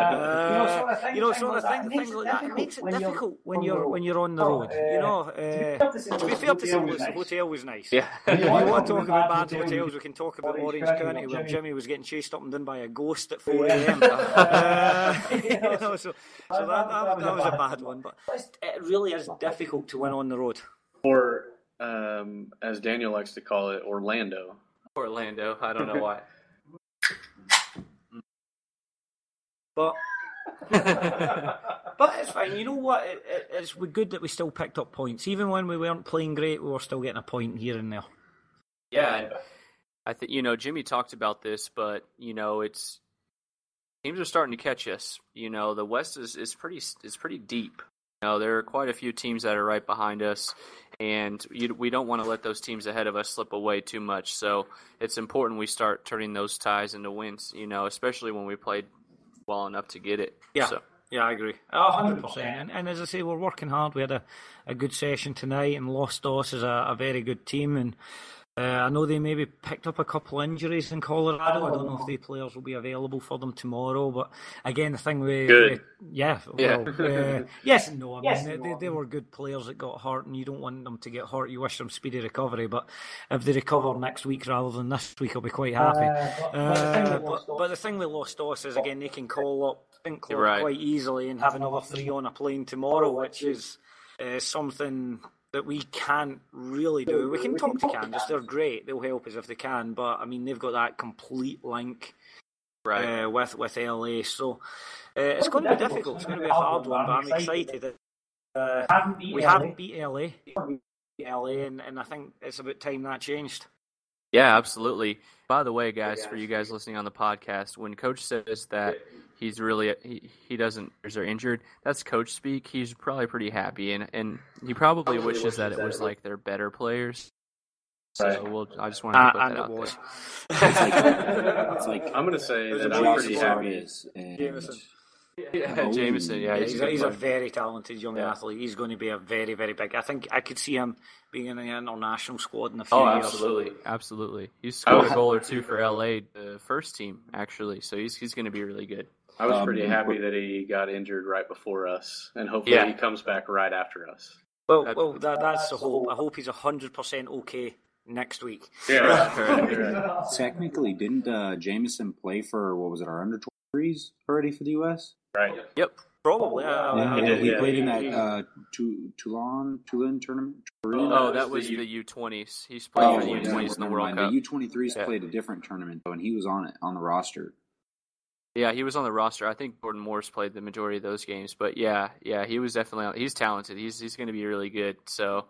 Uh, you know, sort of thing, things like that. It makes it difficult when you're when you're on the road. You know, uh, to be fair to Saint Louis, the hotel was nice. Yeah. If you want to talk about bad hotels, we can talk about Orange County, where Jimmy was getting chased up and down by a ghost at four a.m. uh, you know, so so that, that, that was a bad one, but it really is difficult to win on the road. Or, um, as Daniel likes to call it, Orlando. Orlando. I don't know why. But But it's fine. You know what? It, it, it's good that we still picked up points. Even when we weren't playing great, we were still getting a point here and there. Yeah, and I think, you know, Jimmy talked about this, but, you know, it's teams are starting to catch us. You know, the West is, is pretty is pretty deep. You know, there are quite a few teams that are right behind us, and you, we don't want to let those teams ahead of us slip away too much. So it's important we start turning those ties into wins, you know, especially when we played well enough to get it. Yeah. So. Yeah, I agree. A hundred percent. And, and as I say, we're working hard. We had a, a good session tonight, and Los Dos is a, a very good team. And uh, I know they maybe picked up a couple injuries in Colorado. I don't know if the players will be available for them tomorrow. But again, the thing with, Good. with yeah, Yeah. well, uh, yes and no. I mean, Yes they, and they, no. they were good players that got hurt, and you don't want them to get hurt. You wish them speedy recovery. But if they recover next week rather than this week, I'll be quite happy. Uh, but- but the thing Uh, with but, Los Dos- but the thing with Los Dos is, again, they can call up Sinclair Right. quite easily and have another three on a plane tomorrow, which is uh, something that we can't really do. We can talk to Kansas; they're great. They'll help us if they can, but I mean, they've got that complete link Right. uh, with with L A. So uh, it's going to be difficult. It's going to be a hard one, but I'm excited. Uh, we haven't beat L A, L A, and, and I think it's about time that changed. Yeah, absolutely. By the way, guys, for you guys listening on the podcast, when Coach says that he's really he, he doesn't are injured, that's Coach speak. He's probably pretty happy, and, and he probably wishes that it was like their better players. So Right. we'll, I just wanted to Uh, put and that it out was. there. It's like I'm going to say There's that a I'm Jameson pretty happy. Is and Jameson. Yeah, Jameson, yeah, he's, he's, a a, good he's a player. very talented young Yeah. athlete. He's going to be a very, very big. I think I could see him being in the international squad in a few Oh, years. absolutely, absolutely. He scored a goal or two for L A, the first team, actually. So he's he's going to be really good. I was Um, pretty happy that he got injured right before us, and hopefully Yeah. he comes back right after us. Well, That- well, that, that's the hope. I hope he's a hundred percent okay next week. Yeah, technically, didn't uh, Jameson play for what was it, our under twenty-threes already for the U S? right. Yep. Probably. Uh, Yeah, he yeah, did, he yeah. played in that uh, Tu- Toulon Toulon tournament. Turin? Oh, that that was was the the U- U twenties. He's played Oh, for the U never- twenties in the never World mind. Cup. The U twenty-threes Yeah. played a different tournament though, and he was on it on the roster. Yeah, he was on the roster. I think Jordan Morris played the majority of those games. But yeah, yeah, he was definitely on, he's talented. He's he's going to be really good. So,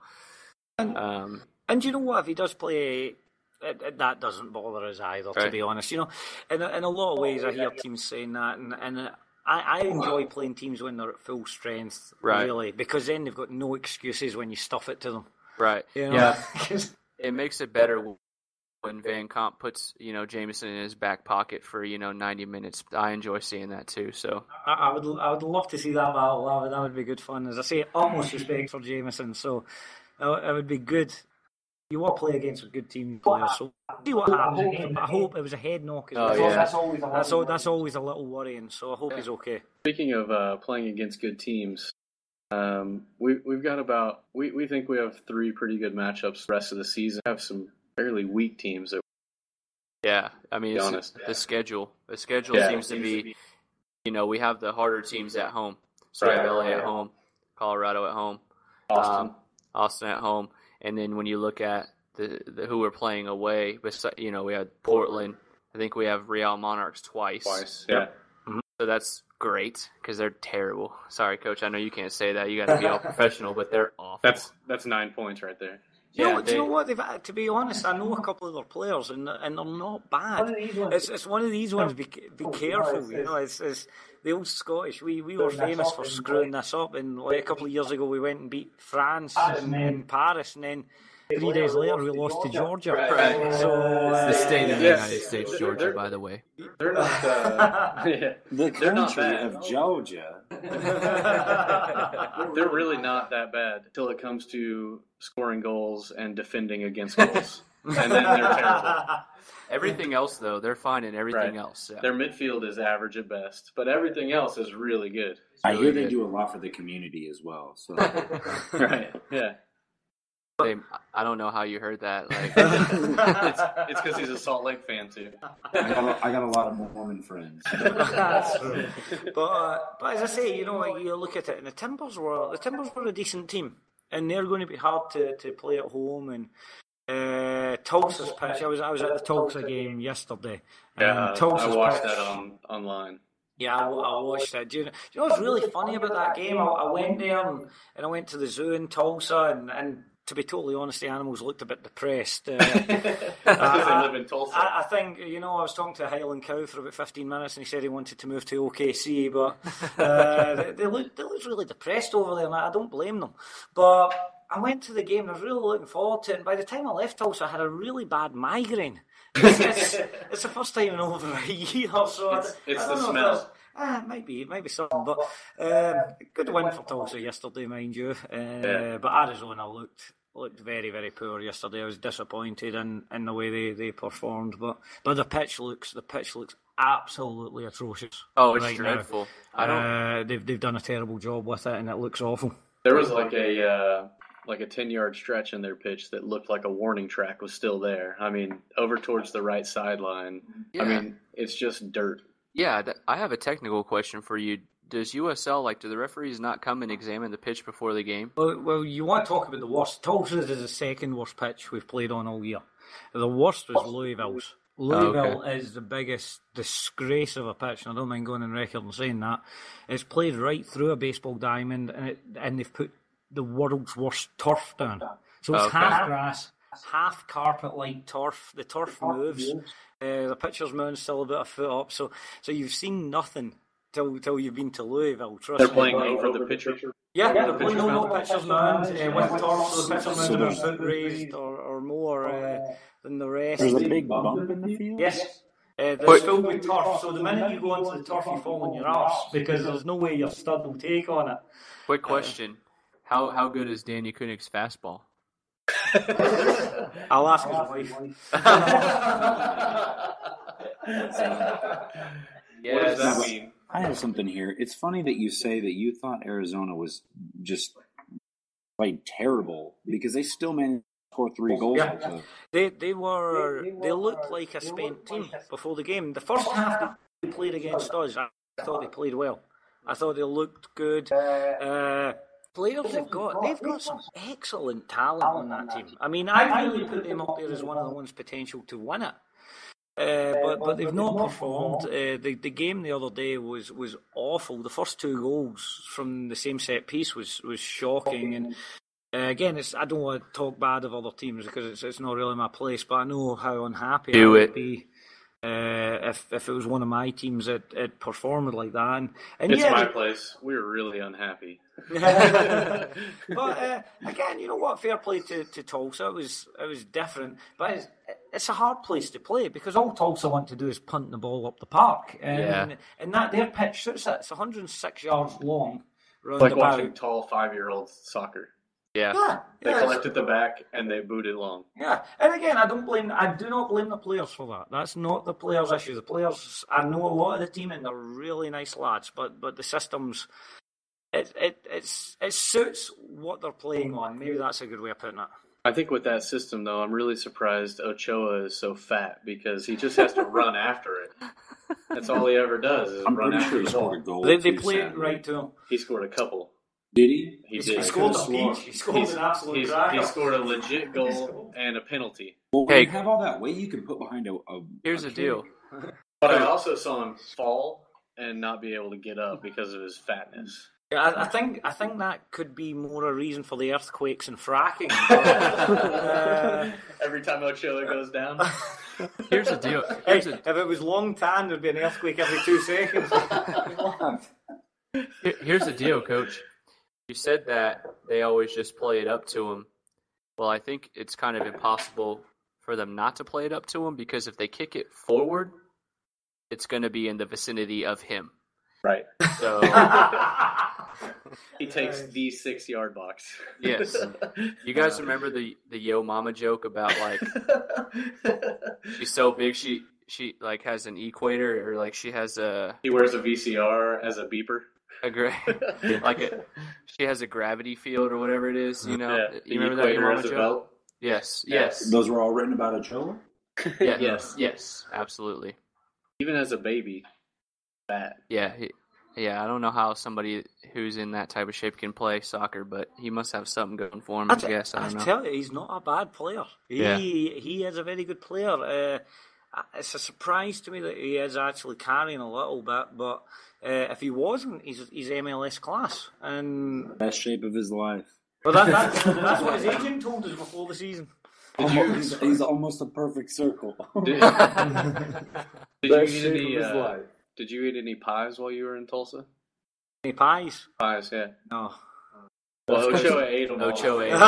um, And you know what? If he does play, it, it, that doesn't bother us either. To Right. be honest, you know, in a, in a lot of ways, I hear teams saying that, and and uh, I, I enjoy playing teams when they're at full strength, Right. really, because then they've got no excuses when you stuff it to them. right. You know? Yeah, it makes it better when Van Comp puts, you know, Jameson in his back pocket for, you know, ninety minutes. I enjoy seeing that too. So, I, I would I would love to see that battle. That would, that would be good fun. As I say, utmost respect for Jameson. So uh, it would be good. You all play against a good team players. So see what happens. I hope it was a head knock as Oh, well. yeah. That's always a That's all, that's always a little worrying. So I hope he's okay. Speaking of uh, playing against good teams, um, we, we've got about, we, we think we have three pretty good matchups the rest of the season. We have some fairly weak teams that yeah, I mean, Be it's honest. the schedule. The schedule Yeah. seems to be, you know, we have the harder teams at home. So we have Right. L A at home, Colorado at home, Austin. um, Austin at home, and then when you look at the, the who we're playing away, besi- you know, we had Portland. I think we have Real Monarchs twice. twice. Yeah. So that's great because they're terrible. Sorry, Coach. I know you can't say that. You got to be all professional, but they're awful. That's that's nine points right there. You know, Yeah, what- do you they- know what? They've, uh, to be honest, I know a couple of their players, and and they're not bad. One of these ones- It's it's one of these ones. Be be careful, you know. It's, it's the old Scottish. We we were famous for screwing this up, and like a couple of years ago, we went and beat France in, in Paris, and then three days later, we lost to Georgia. Right. So uh, the state of the Yeah. United States, They're- Georgia, they're- by the way. They're not. Uh, yeah, The They're not country bad. of Georgia. they're really not that bad until it comes to scoring goals and defending against goals, and then they're terrible. Everything else, though, they're fine in everything Right. else. Yeah. Their midfield is average at best, but everything else is really good. I really hear they good. do a lot for the community as well. So Right? Yeah. They- I don't know how you heard that. Like, It's because he's a Salt Lake fan too. I got a, I got a lot of Mormon friends. That's true. But uh, but as I say, you know, like, you look at it, and the Timbers were the Timbers were a decent team, and they're going to be hard to, to play at home. And uh, Tulsa's pitch. I was I was at the Tulsa game yesterday. Yeah, and Tulsa's I watched pitch, that on online. Yeah, I, I watched it. Do you, know, do you know what's really funny about that game? I, I went there and, and I went to the zoo in Tulsa, and, and to be totally honest, the animals looked a bit depressed. Uh, Because they live in Tulsa. I, I think, you know, I was talking to a Highland cow for about fifteen minutes, and he said he wanted to move to O K C, but uh, they, they look they look really depressed over there, and I don't blame them. But I went to the game, and I was really looking forward to it, and by the time I left Tulsa, I had a really bad migraine. It's, it's, it's the first time in over a year, so It's, I, it's I the don't know smell. if that's- Ah, it might be, it might be something, but um, good win for Tulsa yesterday, mind you. Uh, Yeah. But Arizona looked looked very, very poor yesterday. I was disappointed in, in the way they, they performed, but but the pitch looks the pitch looks absolutely atrocious. Oh, it's right dreadful. Now. I don't. Uh, they've they've done a terrible job with it, and it looks awful. There was like a uh, like a ten yard stretch in their pitch that looked like a warning track was still there. I mean, over towards the right sideline. Yeah. I mean, it's just dirt. Yeah, th- I have a technical question for you. Does U S L, like, do the referees not come and examine the pitch before the game? Well, well, you want to talk about the worst. Tulsa's is the second worst pitch we've played on all year. The worst was Louisville's. Louisville okay. is the biggest disgrace of a pitch, and I don't mind going on record and saying that. It's played right through a baseball diamond, and it, and they've put the world's worst turf down. So it's Okay. half grass, half carpet-like turf. The turf moves. Uh, the pitcher's mound's still about a foot up. So, so you've seen nothing till till you've been to Louisville. Trust They're me. playing over the pitcher. Yeah, Yeah, they're the playing pitcher's over mound. pitcher's mound uh, with turf, so the pitcher's So mound is there's- a foot raised or, or more uh, than the rest. There's a big bump in the field? Yes. Uh, But- there's filled with turf, so the minute you go onto the turf, you fall on your arse because there's no way your stud will take on it. Quick question. How how good is Danny Koenig's fastball? I'll ask his wife. What does that mean? I have something here. It's funny that you say that you thought Arizona was just played terrible because they still managed to score three goals. Yeah. Like that. They they were they looked like a spent team before the game. The first half they played against us, I thought they played well. I thought they looked good. Uh, players they've got, they've got some excellent talent on that team. I mean, I really put them up there as one of the ones potential to win it. Uh, but but they've not performed. Uh, the the game the other day was, was awful. The first two goals from the same set piece was, was shocking. And uh, again, it's I don't want to talk bad of other teams because it's it's not really my place. But I know how unhappy Do I would it. be uh, if if it was one of my teams that it performed like that. And, and It's yeah, my they- place. We were really unhappy. but uh, again, you know what? Fair play to, to Tulsa. It was it was different, but it's, it's a hard place to play because all Tulsa want to do is punt the ball up the park, and Yeah. and that their pitch suits it. It's one hundred six yards long, round Like about. watching tall five year olds soccer. Yeah. Yeah, They yeah, it's- collect at the back and they boot it long. Yeah, and again, I don't blame. I do not blame the players for that. That's not the players' issue. The players, I know a lot of the team, and they're really nice lads. But but the systems, it it it's it suits what they're playing on. Maybe that's a good way of putting it. I think with that system, though, I'm really surprised Ochoa is so fat because he just has to run after it. That's all he ever does is I'm run pretty after sure he the scored ball. a goal. They they too, play it sadly. right to him. He scored a couple. Did he? He He, did. he scored a could've sworn- peach. He scored He's- an absolute he's- cracker. He scored a legit goal and a penalty. Well, when Hey. you have all that weight you can put behind a. a Here's a the deal. But I also saw him fall and not be able to get up because of his fatness. Yeah, I, I think I think that could be more a reason for the earthquakes and fracking. uh, Every time Ochoa goes down. Here's the deal. hey, Here's the, if it was long tan, there'd be an earthquake every two seconds. here- here's the deal, Coach. You said that they always just play it up to him. Well, I think it's kind of impossible for them not to play it up to him because if they kick it forward, it's going to be in the vicinity of him. Right. So, He takes the six yard box. yes. You guys remember the, the Yo Mama joke about, like, she's so big she, she like, has an equator or, like, she has a... He wears a V C R as a beeper. A gra- like a, she has a gravity field or whatever it is, you know. Yeah, You remember that equator Yo Mama as a joke? belt. Yes, Yeah. yes, Those were all written about Ochoa? yeah, Yes. yes, absolutely. Even as a baby, fat. Yeah, he, yeah. I don't know how somebody who's in that type of shape can play soccer, but he must have something going for him. I, I, t- guess I I don't know. tell you, he's not a bad player. He Yeah. he is a very good player. Uh, it's a surprise to me that he is actually carrying a little bit, but uh, if he wasn't, he's, he's M L S class. And best shape of his life. Well, that, that's, that's what his agent told us before the season. Almost, he's, he's almost a perfect circle. Did, did you eat any? Uh, did you eat any pies while you were in Tulsa? Any pies? Pies, yeah. No. Well, Ochoa ate them. Ochoa ate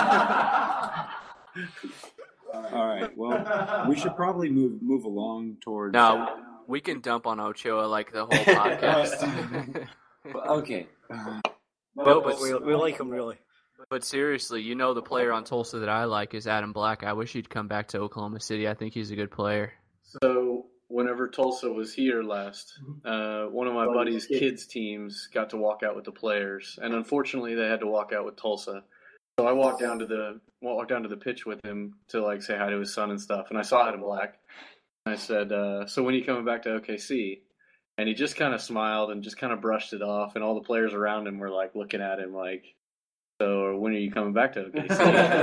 All right. Well, we should probably move move along towards. No, we can dump on Ochoa like the whole podcast. Okay. Uh, no, but we, we like him really. But seriously, you know the player on Tulsa that I like is Adam Black. I wish he'd come back to Oklahoma City. I think he's a good player. So whenever Tulsa was here last, uh, one of my buddy's kids' teams got to walk out with the players, and unfortunately they had to walk out with Tulsa. So I walked down to the walked down to the pitch with him to like say hi to his son and stuff, and I saw Adam Black. And I said, uh, "So when are you coming back to O K C?" And he just kind of smiled and just kind of brushed it off, and all the players around him were like looking at him like, "So when are you coming back to O K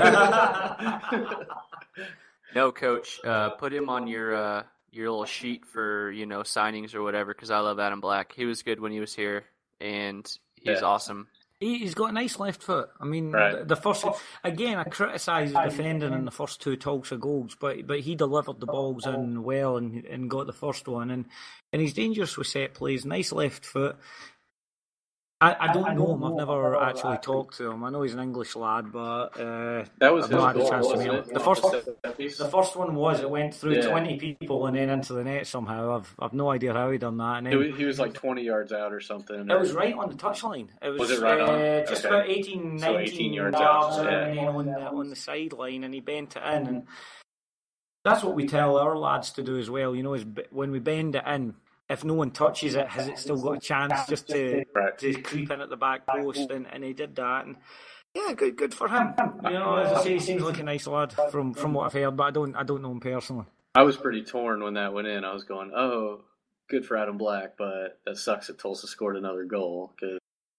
C?" No, Coach. Uh, put him on your uh, your little sheet for you know signings or whatever. Because I love Adam Black. He was good when he was here, and he's Yeah. awesome. He, he's got a nice left foot. I mean, Right. the, the first again, I criticised the defending in the first two Tulsa goals, but but he delivered the balls in well and and got the first one, and and he's dangerous with set plays. Nice left foot. I, I don't know him. I've never actually talked to him. I know he's an English lad, but uh, That was I've his not had a goal, chance to wasn't meet it? him. The first, That piece? the first one was it went through Yeah. twenty people and then into the net somehow. I've I've no idea how he done that. And He then, was, he was like twenty yards out or something. it was right on the touchline. It was, Was it right on? uh, just Okay. about eighteen, So nineteen eighteen yards, yards out, out, and then on the, on the sideline, and he bent it in. And that's what we tell our lads to do as well. You know, is b- when we bend it in, if no one touches it, has it still got a chance just to Right. to creep in at the back post? And, and he did that. And yeah, good good for him. You know, as I say, he seems like a nice lad from, from what I've heard, but I don't I don't know him personally. I was pretty torn when that went in. I was going, oh, good for Adam Black, but that sucks that Tulsa scored another goal. Cause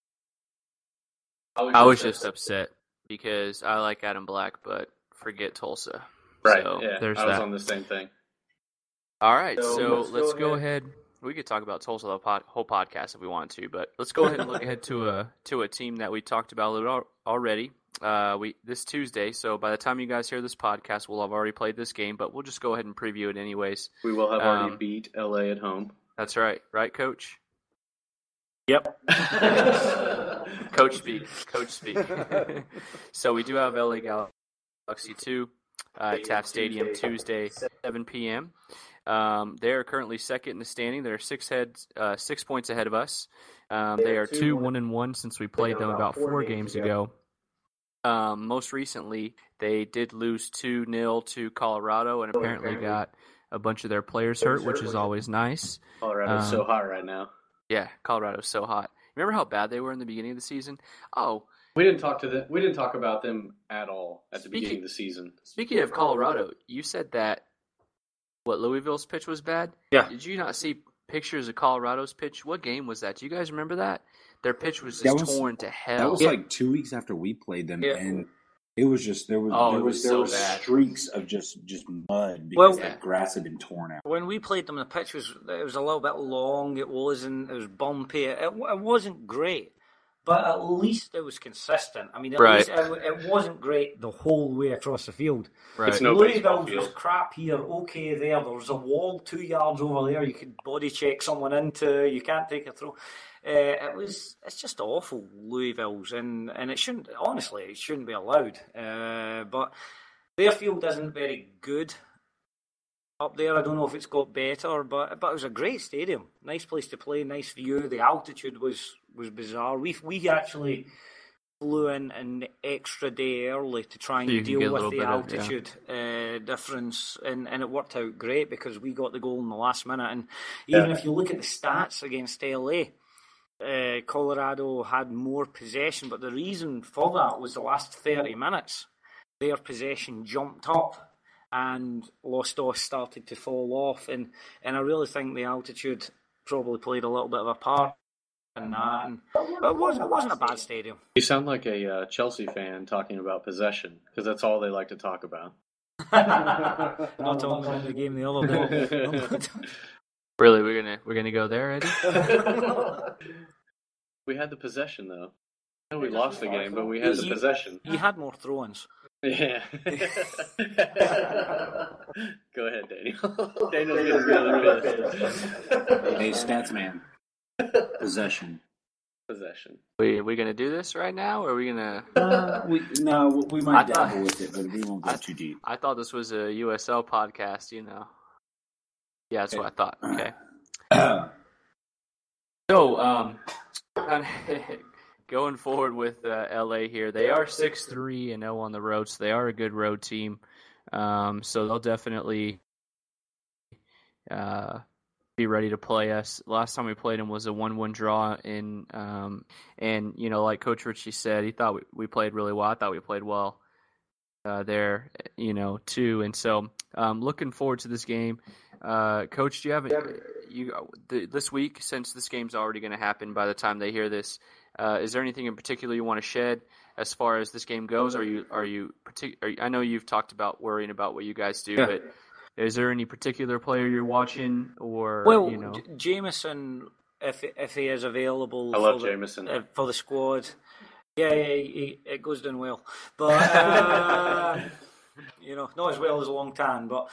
I was just upset because I like Adam Black, but forget Tulsa. Right, So yeah, there's I was that. on the same thing. All right, So so, let's let's, go go ahead. ahead. We could talk about Tulsa the pod, whole podcast if we want to, but let's go ahead and look ahead to a to a team that we talked about a little bit al- already. Uh, we this Tuesday, so by the time you guys hear this podcast, we'll have already played this game, but we'll just go ahead and preview it anyways. We will have already Um, beat L A at home. That's right, right, Coach? Yep. Coach speak. Coach speak. So we do have L A Galaxy two uh, at Taft Stadium Tuesday, seven p.m. Um, they are currently second in the standing. They're six heads, uh, six points ahead of us. Um, they are two one and one since we played them about four games ago. Um, most recently, they did lose two nil to Colorado, and apparently got a bunch of their players hurt, which is always nice. Colorado's Um, so hot right now. Yeah, Colorado's so hot. Remember how bad they were in the beginning of the season? Oh, We didn't talk to them. We didn't talk about them at all at the Speaking- beginning of the season. speaking of Colorado, you said that what Louisville's pitch was bad. Yeah. Did you not see pictures of Colorado's pitch? What game was that? Do you guys remember that? Their pitch was just That was- torn to hell. That was like two weeks after we played them, Yeah. and it was just there was Oh, there it was, was there so was bad. streaks of just just mud because Well- the grass had been torn out. When we played them, the pitch was it was a little bit long. It wasn't. It was bumpy. It, it wasn't great, but at least it was consistent. I mean, at Right. least it, it wasn't great the whole way across the field. Right. It's no baseball Louisville's was field. crap here. Okay, there. There's a wall two yards over there. You could body check someone into. You can't take a throw. Uh, it was. It's just awful, Louisville's, and and it shouldn't. Honestly, it shouldn't be allowed. Uh, but their field isn't very good up there. I don't know if it's got better, but but it was a great stadium. Nice place to play. Nice view. The altitude was was bizarre. We we actually flew in an extra day early to try and So you could get a deal with little the bit of- yeah. altitude uh, difference, and, and it worked out great because we got the goal in the last minute. And even Yeah. if you look at the stats against L A, uh, Colorado had more possession, but the reason for that was the last thirty minutes, their possession jumped up and Los Dos started to fall off, and, and I really think the altitude probably played a little bit of a part in that. And, but it wasn't, it wasn't a bad stadium. You sound like a uh, Chelsea fan talking about possession because that's all they like to talk about. Not talking about the game the other day. Really, we're gonna we're gonna go there, Eddie? We had the possession though. I know we lost the game, but we had the You- possession. You had more throw-ins. Yeah. Go ahead, Daniel. Daniel's gonna be really pissed. Hey, stats man. Possession. Possession. We we gonna do this right now, or are we gonna? Uh, we, no, we I might thought- dabble with it, but we won't go I- too deep. I thought this was a U S L podcast, you know. Yeah, that's what I thought. Okay. So, um, going forward with uh, L A here, they are six three and zero on the road, so they are a good road team. Um, so they'll definitely uh, be ready to play us. Last time we played them was a one one draw, in, um, and you know, like Coach Ritchie said, he thought we, we played really well. I thought we played well uh, there, you know, too. And so, um, looking forward to this game. Uh, Coach, do you have you the, this week, since this game's already going to happen by the time they hear this? Uh, is there anything in particular you want to shed as far as this game goes? Are you are you partic- are you, I know you've talked about worrying about what you guys do, Yeah. but is there any particular player you're watching, or Well, you know? J- Jameson, if if he is available, I love for the, Jameson. uh, for the squad. Yeah, yeah, he, it goes down well, but uh, you know, not as well as a long tan, but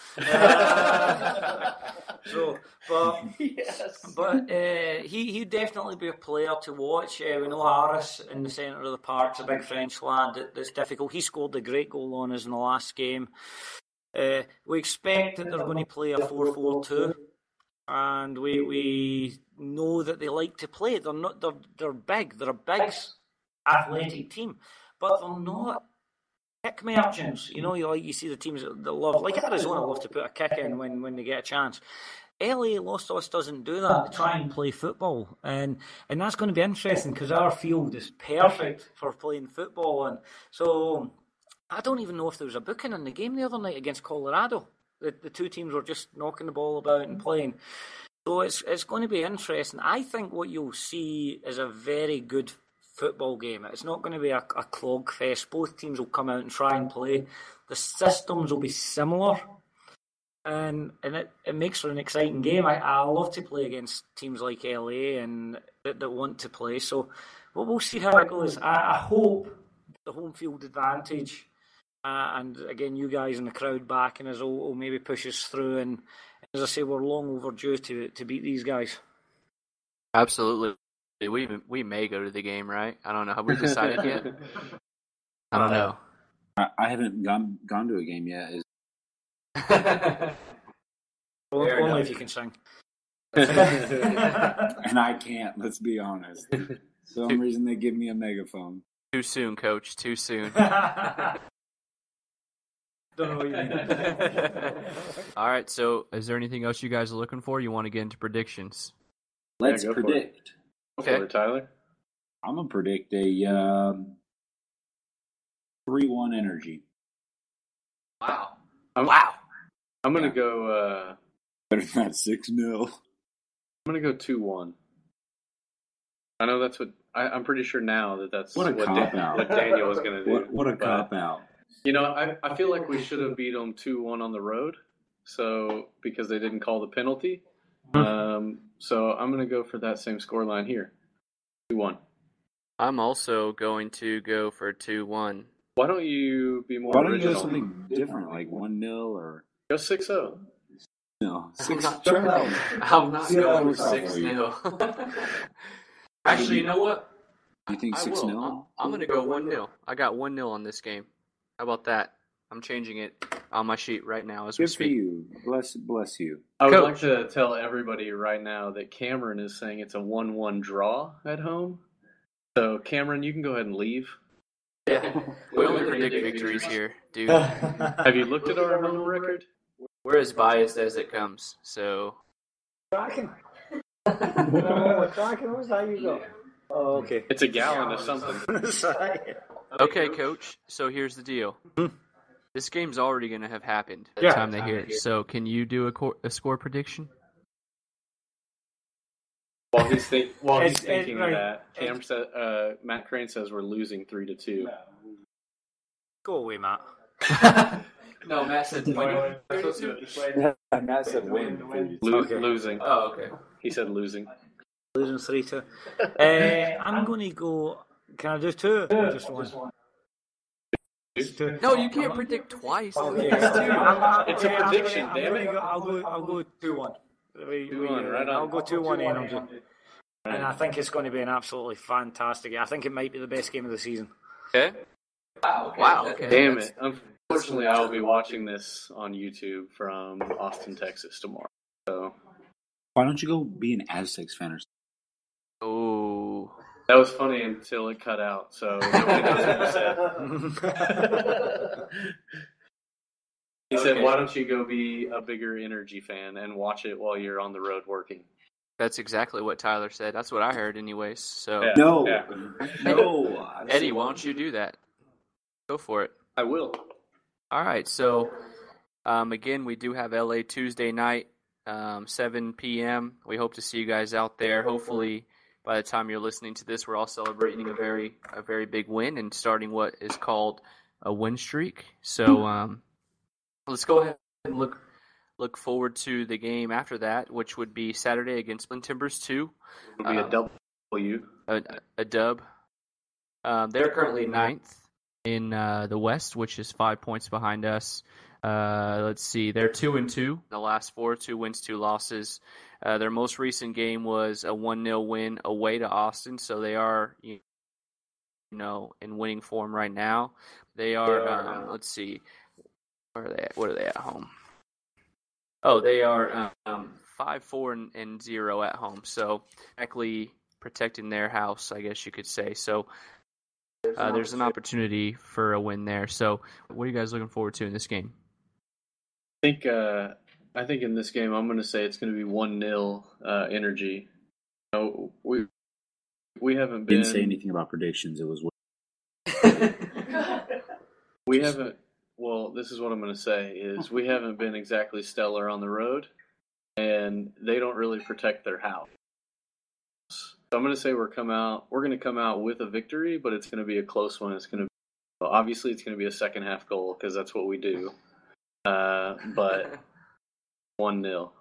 uh, so, but but uh, he he'd definitely be a player to watch. Uh, we know Harris in the centre of the park's a big French lad that, that's difficult. He scored a great goal on us in the last game. Uh, we expect that they're going to play a four four two, and we we know that they like to play. They're not they're they're big. They're a big athletic team, but they're not kick merchants. You know, you like you see the teams that that love, like Arizona, love to put a kick in when, when they get a chance. L A Los Dos doesn't do that. They try and play football, and and that's going to be interesting because our field is perfect for playing football. And so I don't even know if there was a booking in the game the other night against Colorado. The the two teams were just knocking the ball about and playing. So it's it's going to be interesting. I think what you'll see is a very good football game. It's not going to be a, a clog fest. Both teams will come out and try and play. The systems will be similar, and and it, it makes for an exciting game. I, I love to play against teams like L A and that, that want to play. So well, we'll see how it goes. I, I hope the home field advantage, uh, and again, you guys in the crowd backing us will, will maybe push us through. And as I say, we're long overdue to to beat these guys. Absolutely. We we may go to the game, right? I don't know. Have we decided yet? I don't know. I, I haven't gone gone to a game yet. Is Only Fair enough. if you can sing. and I can't. Let's be honest. For some reason, they give me a megaphone. Too soon, Coach. Too soon. Don't know what you mean. All right. So, is there anything else you guys are looking for? You want to get into predictions? Let's go for it. predict. Okay. For Tyler? I'm gonna predict a um, three one energy. Wow. I'm, Wow. I'm gonna go. Uh, Better than that six nil. I'm gonna go two one. I know that's what I, I'm pretty sure now that that's What a what, cop Dan- out. what Daniel was gonna do. What, what a But, cop out. You know, I, I feel like we should have beat them two one on the road. So because they didn't call the penalty. Um, so I'm gonna go for that same score line here, two one. I'm also going to go for two one. Why don't you be more Why don't you do original? something different, like one nil or Go six zero. no I'm six? not, try it out. I'm not See how that going works out six for you. nil. Actually, you know what? You think I six will. nil? I'm, I'm going to go one nil. I got one nil on this game. How about that? I'm changing it on my sheet right now as we Good for speak. you. Bless bless you. I would Coach. like to tell everybody right now that Cameron is saying it's a one one draw at home. So Cameron, you can go ahead and leave. Yeah. We only predict victories here, dude. Have you looked at our home record? We're as biased as it comes, so... Cracking. Cracking, what's that you got? Oh, okay. It's a gallon of something. Okay, Coach, so here's the deal. This game's already going to have happened by the Yeah. time they hear it. So can you do a, cor- a score prediction? While he's, think- while he's It's- thinking it- of right. that, Cam said, uh, Matt Crane says we're losing three to two. Go away, Matt. No, Matt said twenty. Matt said win. Lo- Okay. Losing. Oh, okay. He said losing. Losing three two. Uh, I'm going to go. Can I do two? Or just one. Just two. No, you can't predict twice. Okay. It's two. I'm- It's a okay, I'm prediction, gonna- I'm damn gonna it. go- I'll go. I'll go two one. two one, right on. I'll go two one energy. And I think it's going to be an absolutely fantastic. I think it might be the best game of the season. Okay. Wow. Wow. Okay. Damn That's- it. Unfortunately, I will be watching this on YouTube from Austin, Texas tomorrow. So Why don't you go be an Aztecs fan or something? Oh. that was funny until it cut out. So nobody knows what you said. He said, Okay. "Why don't you go be a bigger Energy fan and watch it while you're on the road working?" That's exactly what Tyler said. That's what I heard, anyways. So, Yeah. No, Yeah. no. Eddie, why don't you do that? Go for it. I will. All right. So, um, again, we do have L A Tuesday night, um, seven p.m. We hope to see you guys out there. Hopefully, by the time you're listening to this, we're all celebrating a very, a very big win and starting what is called a win streak. So, um, let's go ahead and look. Look forward to the game after that, which would be Saturday against Flint Timbers two. It'll be a Um, W. a, a dub. Um, they're currently ninth in uh, the West, which is five points behind us. Uh, let's see, they're two and two. The last four, two wins, two losses. Uh, their most recent game was a one nil win away to Austin, so they are, you know, in winning form right now. They are. Um, let's see, where are they at? What are they at home? Oh, they are um, five, four, and, and zero at home. So, actually protecting their house, I guess you could say. So, uh, there's an opportunity for a win there. So, what are you guys looking forward to in this game? I think. Uh, I think in this game, I'm going to say it's going to be one nil uh, Energy. You know, we we haven't been. Didn't say anything about predictions. It was. We haven't. Well, this is what I'm going to say: is we haven't been exactly stellar on the road, and they don't really protect their house. So I'm going to say we're come out. We're going to come out with a victory, but it's going to be a close one. It's going to. Well, obviously, it's going to be a second half goal because that's what we do. Uh, but one nil.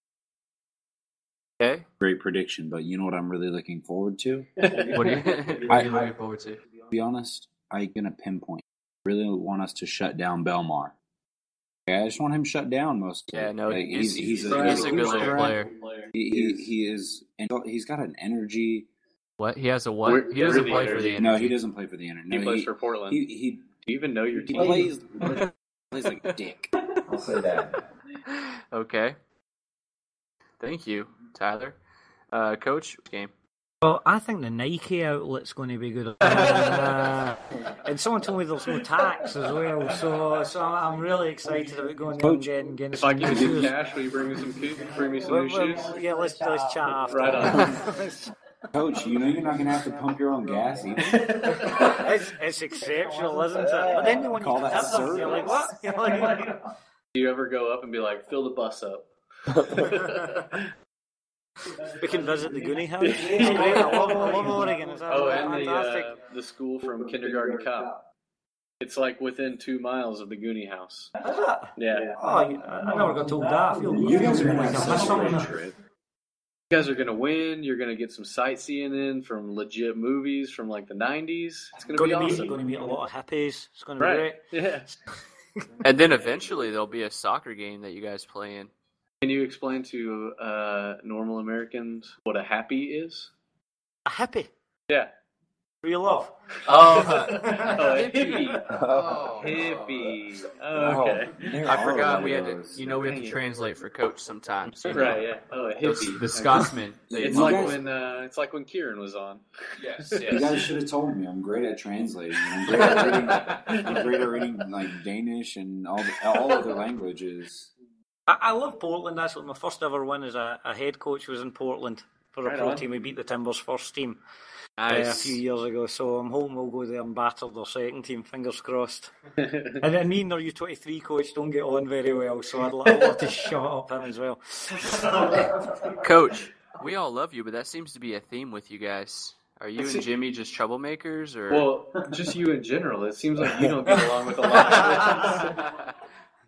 Okay. Great prediction, but you know what I'm really looking forward to? What are you, what I- are you looking forward to? To be honest, I'm going to pinpoint. Really want us to shut down Belmar. Okay, I just want him shut down mostly. Yeah, no, Like, he's, he's, he's, a, he's a good little threat. player. He, he, he is, and he's got an energy. What? He has a what? We're- He doesn't we're the play for energy. the energy. No, he doesn't play for the energy. He No, plays for Portland. He, he, Do you even know your he team? plays, plays like a dick. I'll say that. Okay. Thank you, Tyler. Uh, Coach, game. Well, I think the Nike outlet's going to be good. Uh, and someone told me there's no tax as well, so so I'm really excited about going there and getting, getting If I some give new you shoes. cash, will you bring me some coo- bring me some Well, new well, shoes? yeah, let's let's chat after. Right on. Coach, you know you're not going to have to pump your own gas either. it's, it's exceptional, isn't it? But then when Call you that tip them, you're like, what? You're like, Do you ever go up and be like, fill the bus up? we can visit the Goonie House. It's great. I love, I love Oregon. It's Oh, absolutely and the fantastic. uh, the school from Kindergarten Cop. It's like within two miles of the Goonie House. Is it? Yeah. Oh, I, I never got told that. I feel You guys are going to like have I missed such a something. great trip. You guys are gonna win. You're gonna get some sightseeing in from legit movies from like the nineties. It's gonna Going be to meet, awesome. going to meet a lot of hippies. It's going to be Right. great. Yeah. And then eventually there'll be a soccer game that you guys play in. Can you explain to uh, normal Americans what a happy is? A hippie. Yeah. Real love. Oh, Oh, a hippie. Oh. Hippie. Oh, okay. I forgot we had to, you know, we have to translate for Coach sometimes. you know. Right. Yeah. Oh, a Those- hippie. The Scotsman. They It's love like it. when uh, it's like when Kieran was on. Yes, You yes. guys should have told me. I'm great at translating. I'm great at reading, I'm great at reading like Danish and all the, all other languages. I, I love Portland. That's what my first ever win as a, a head coach was in Portland for a Right pro on. team. We beat the Timbers first team uh, Nice. a few years ago. So I'm hoping we'll go there and batter their second team. Fingers crossed. And then me and our U twenty-three coach don't get on very well, so I'd, li- I'd love to shut up him as well. Coach, we all love you, but that seems to be a theme with you guys. Are you and Jimmy just troublemakers, or? Well, just you in general. It seems like you don't get along with a lot of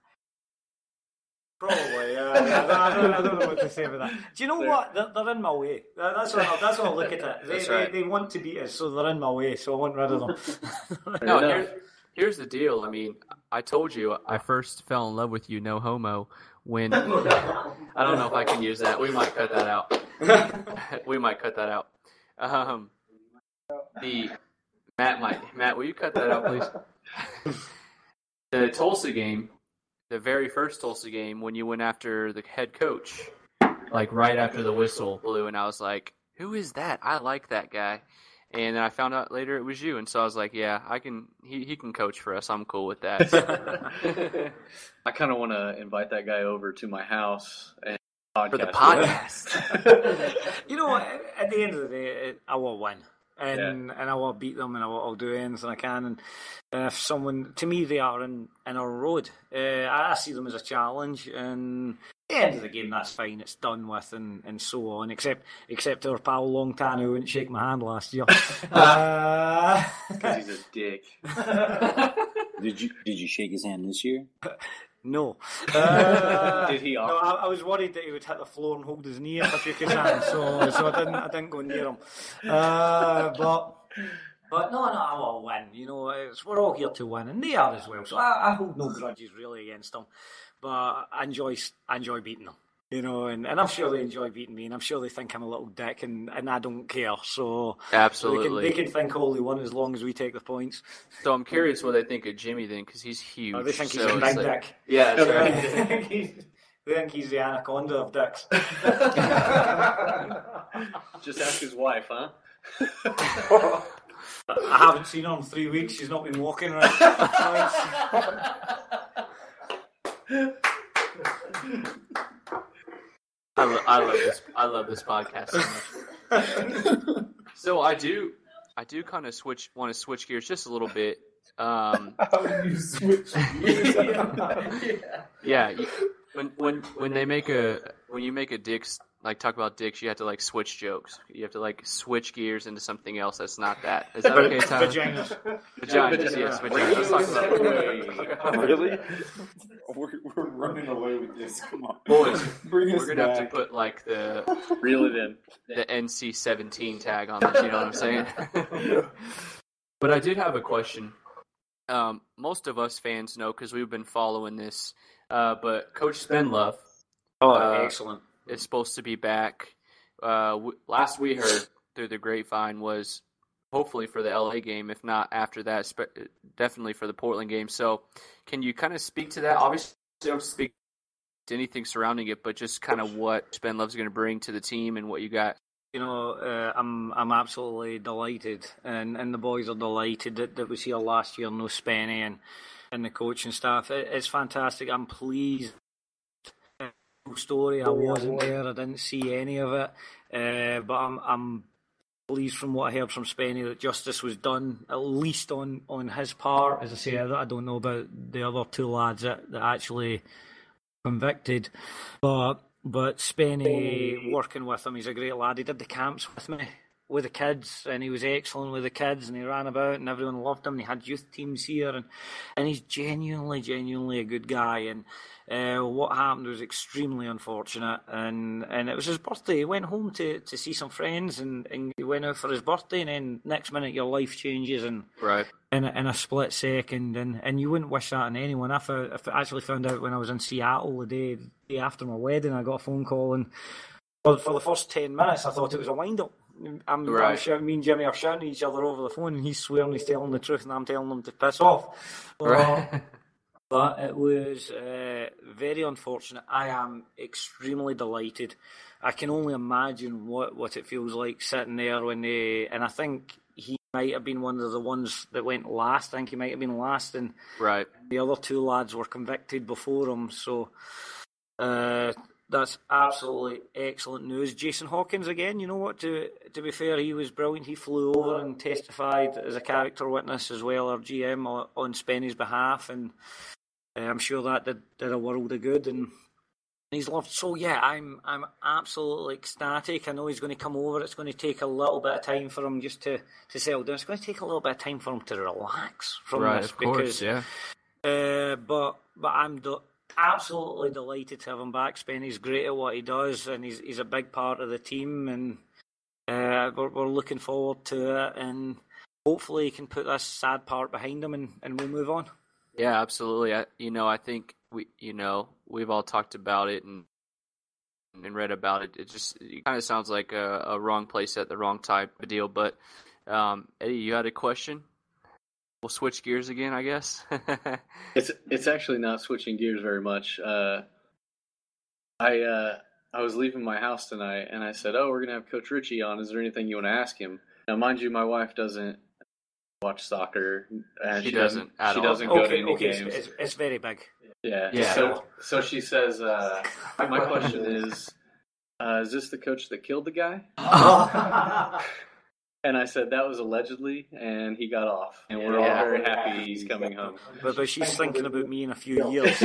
Probably, yeah. I, don't, I, don't, I don't know what to say about that. Do you know what? They're, they're in my way. That's what, that's what I look at it. They, That's right. they, they want to beat us, so they're in my way, so I want rid of them. No, here's, here's the deal. I mean, I told you I first fell in love with you, no homo, when... I don't know if I can use that. We might cut that out. We might cut that out. Um, the Matt might. Matt, will you cut that out, please? The Tulsa game, the very first Tulsa game, when you went after the head coach, like right after the whistle blew, and I was like, who is that? I like that guy. And then I found out later it was you, and so I was like, yeah, I can. He, he can coach for us. I'm cool with that. I kind of want to invite that guy over to my house and podcast for the podcast. You know what? At the end of the day, it, I will win. And Yeah. and I will beat them, and I will I'll do anything I can. And uh, if someone, to me, they are in, in our road. Uh, I, I see them as a challenge, and at the end of the game, that's fine. It's done with, and, and so on. Except except our pal Longtan, who wouldn't shake my hand last year. uh, because he's a dick. Did you did you shake his hand this year? No. Uh, Did he no, offer? I, I was worried that he would hit the floor and hold his knee if I shook his hand, so so I didn't I didn't go near him. Uh, but but no, no, I will win. You know, it's, we're all here to win, and they are as well. So I, I hold no grudges really against them, but I enjoy I enjoy beating them. You know, and, and I'm sure they enjoy beating me, and I'm sure they think I'm a little dick, and, and I don't care. So Absolutely. they can, they can think all they want as long as we take the points. So I'm curious what they think of Jimmy then, because he's huge. Oh, they think he's so a it's big like- dick. Yeah, that's right. they, think he's, they think he's the anaconda of dicks. Just ask his wife, huh? I haven't seen her in three weeks. She's not been walking around. I, lo- I love this. I love this podcast so much. So I do, I do kind of switch. Want to switch gears just a little bit. Um, How do you switch gears? yeah, you, when when when they make a when you make a dicks like talk about dicks, you have to like switch jokes. You have to like switch gears into something else that's not that. Is that okay, Tyler? Vaginas. Vaginas, yes, vaginas. Let's talk about Really? We're, we're running away with this. Come on, boys. Bring us We're gonna have to back. put like the Reel it in. the N C seventeen tag on this. You know what I'm saying? But I did have a question. Um, most of us fans know because we've been following this. Uh, but Coach Spendlove, Oh, uh, excellent. is supposed to be back. Uh, w- last we heard through the grapevine was hopefully for the L A game, if not after that, spe- definitely for the Portland game. So, can you kind of speak to that? Obviously, don't speak to anything surrounding it, but just kind of what Spendlove's going to bring to the team and what you got. You know, uh, I'm I'm absolutely delighted, and, and the boys are delighted that, that was here last year, no Spenny and, and the coaching staff. It, it's fantastic. I'm pleased. Story, I wasn't there. I didn't see any of it, uh, but I'm I'm pleased from what I heard from Spenny that justice was done, at least on, on his part. As I say, I, I don't know about the other two lads that, that actually convicted, but. But Spenny, working with him, he's a great lad. He did the camps with me, with the kids, and he was excellent with the kids, and he ran about, and everyone loved him, and he had youth teams here, and, and he's genuinely, genuinely a good guy, and uh, what happened was extremely unfortunate, and, and it was his birthday. He went home to, to see some friends, and, and he went out for his birthday, and then next minute your life changes, and Right. in a, in a split second, and, and you wouldn't wish that on anyone. I, found, I actually found out when I was in Seattle the day, the day after my wedding, I got a phone call, and for, for the first ten minutes I thought it was a wind-up. I'm, Right. I'm shouting, me and Jimmy are shouting at each other over the phone, and he's swearing he's telling the truth, and I'm telling him to piss off. Right. But it was uh, very unfortunate. I am extremely delighted. I can only imagine what, what it feels like sitting there when they, and I think he might have been one of the ones that went last. I think he might have been last, and Right. the other two lads were convicted before him. So uh, that's absolutely excellent news. Jason Hawkins again. You know what? To to be fair, he was brilliant. He flew over and testified as a character witness as well, our G M on, on Spenny's behalf, and uh, I'm sure that did, did a world of good. And he's loved. So yeah, I'm I'm absolutely ecstatic. I know he's going to come over. It's going to take a little bit of time for him just to, to settle down. It's going to take a little bit of time for him to relax from Right, this of course, because yeah. uh, but but I'm de- absolutely delighted to have him back. Spenny's great at what he does, and he's he's a big part of the team, and uh, we're, we're looking forward to it, and hopefully he can put this sad part behind him, and, and we'll move on. Yeah, absolutely. I, you know, I think we, you know, we've all talked about it and and read about it. It just it kind of sounds like a, a wrong place at the wrong type of deal. But um, Eddie, you had a question? We'll switch gears again, I guess. it's it's actually not switching gears very much. Uh, I uh, I was leaving my house tonight, and I said, "Oh, we're gonna have Coach Ritchie on. Is there anything you want to ask him?" Now, mind you, my wife doesn't watch soccer. And she, she doesn't. Doesn't, she all. doesn't go okay, to any okay, games. It's, it's very big. Yeah. Yeah. So so she says, uh, my question is, uh, is this the coach that killed the guy? And I said that was allegedly, and he got off. And we're Yeah. all very happy he's coming home. But, but she's thinking about me in a few years.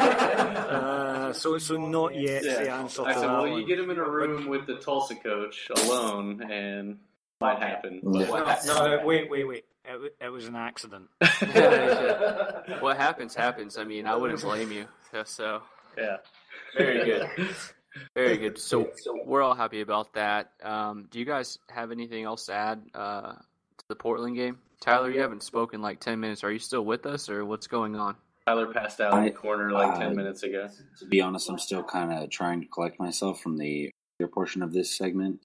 uh, so so not yet Yeah. the answer to I said, that well, one. you get him in a room with the Tulsa coach alone, and it might happen. No, no, wait, wait, wait. It, w- it was an accident. What happens, happens. I mean, I wouldn't blame you. So, yeah. Very good. Very good. So we're all happy about that. Um, do you guys have anything else to add uh, to the Portland game? Tyler, you haven't spoken like ten minutes. Are you still with us, or what's going on? Tyler passed out in the corner like ten minutes ago. To be honest, I'm still kind of trying to collect myself from the earlier portion of this segment.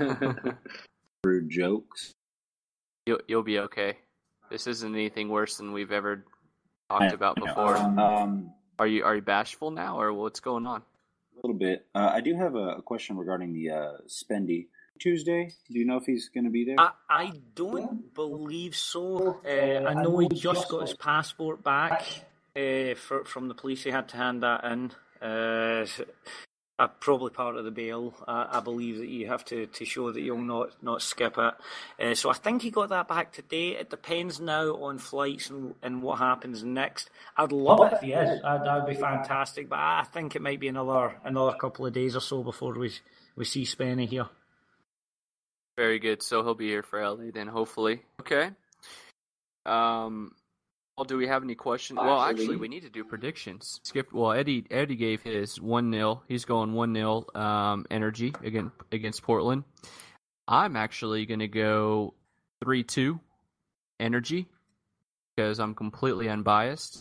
Rude jokes. You'll, you'll be okay. This isn't anything worse than we've ever talked about before. Um, are you are you bashful now, or what's going on? A little bit. Uh, I do have a, a question regarding the uh, Spendy Tuesday. Do you know if he's going to be there? I, I don't believe so. Uh, I know he just got his passport back uh, for, from the police. He had to hand that in. Uh, uh, probably part of the bail. Uh, I believe that you have to, to show that you'll not, not skip it. Uh, so I think he got that back today. It depends now on flights and, and what happens next. I'd love it if he is. That would be fantastic. But I think it might be another another couple of days or so before we we see Spenny here. Very good. So he'll be here for L A then, hopefully. Okay. Um. Well, do we have any questions? Well, actually, we need to do predictions. Skip. Well, Eddie Eddie gave his one nil. He's going one nil um, energy against against Portland. I'm actually going to go three two energy because I'm completely unbiased,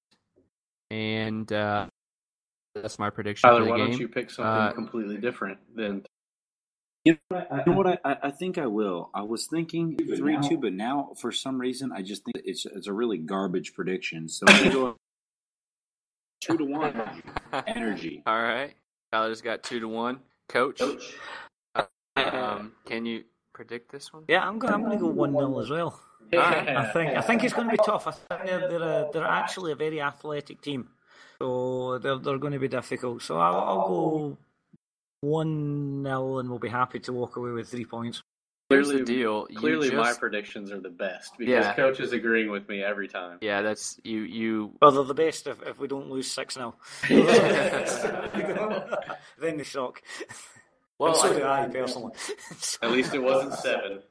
and uh, that's my prediction Tyler, for the why game. don't you pick something Uh, completely different than? You know, you know what? I, I I think I will. I was thinking three two, but now for some reason I just think it's it's a really garbage prediction. So I'm gonna go two to one energy. All right. Tyler's got two to one. Coach, uh, um, can you predict this one? Yeah, I'm going. I'm going to go one nil as well. I think. I think it's going to be tough. I think they're they're, a, they're actually a very athletic team, so they're they're going to be difficult. So I'll, I'll go one nil, and we'll be happy to walk away with three points. Here's Clearly, the deal. You Clearly, my just- predictions are the best because Yeah. Coach is agreeing with me every time. Yeah, that's you. You. Well, they're the best if, if we don't lose six nil. Then they shock. Well, and so I- do I personally. At least it wasn't seven.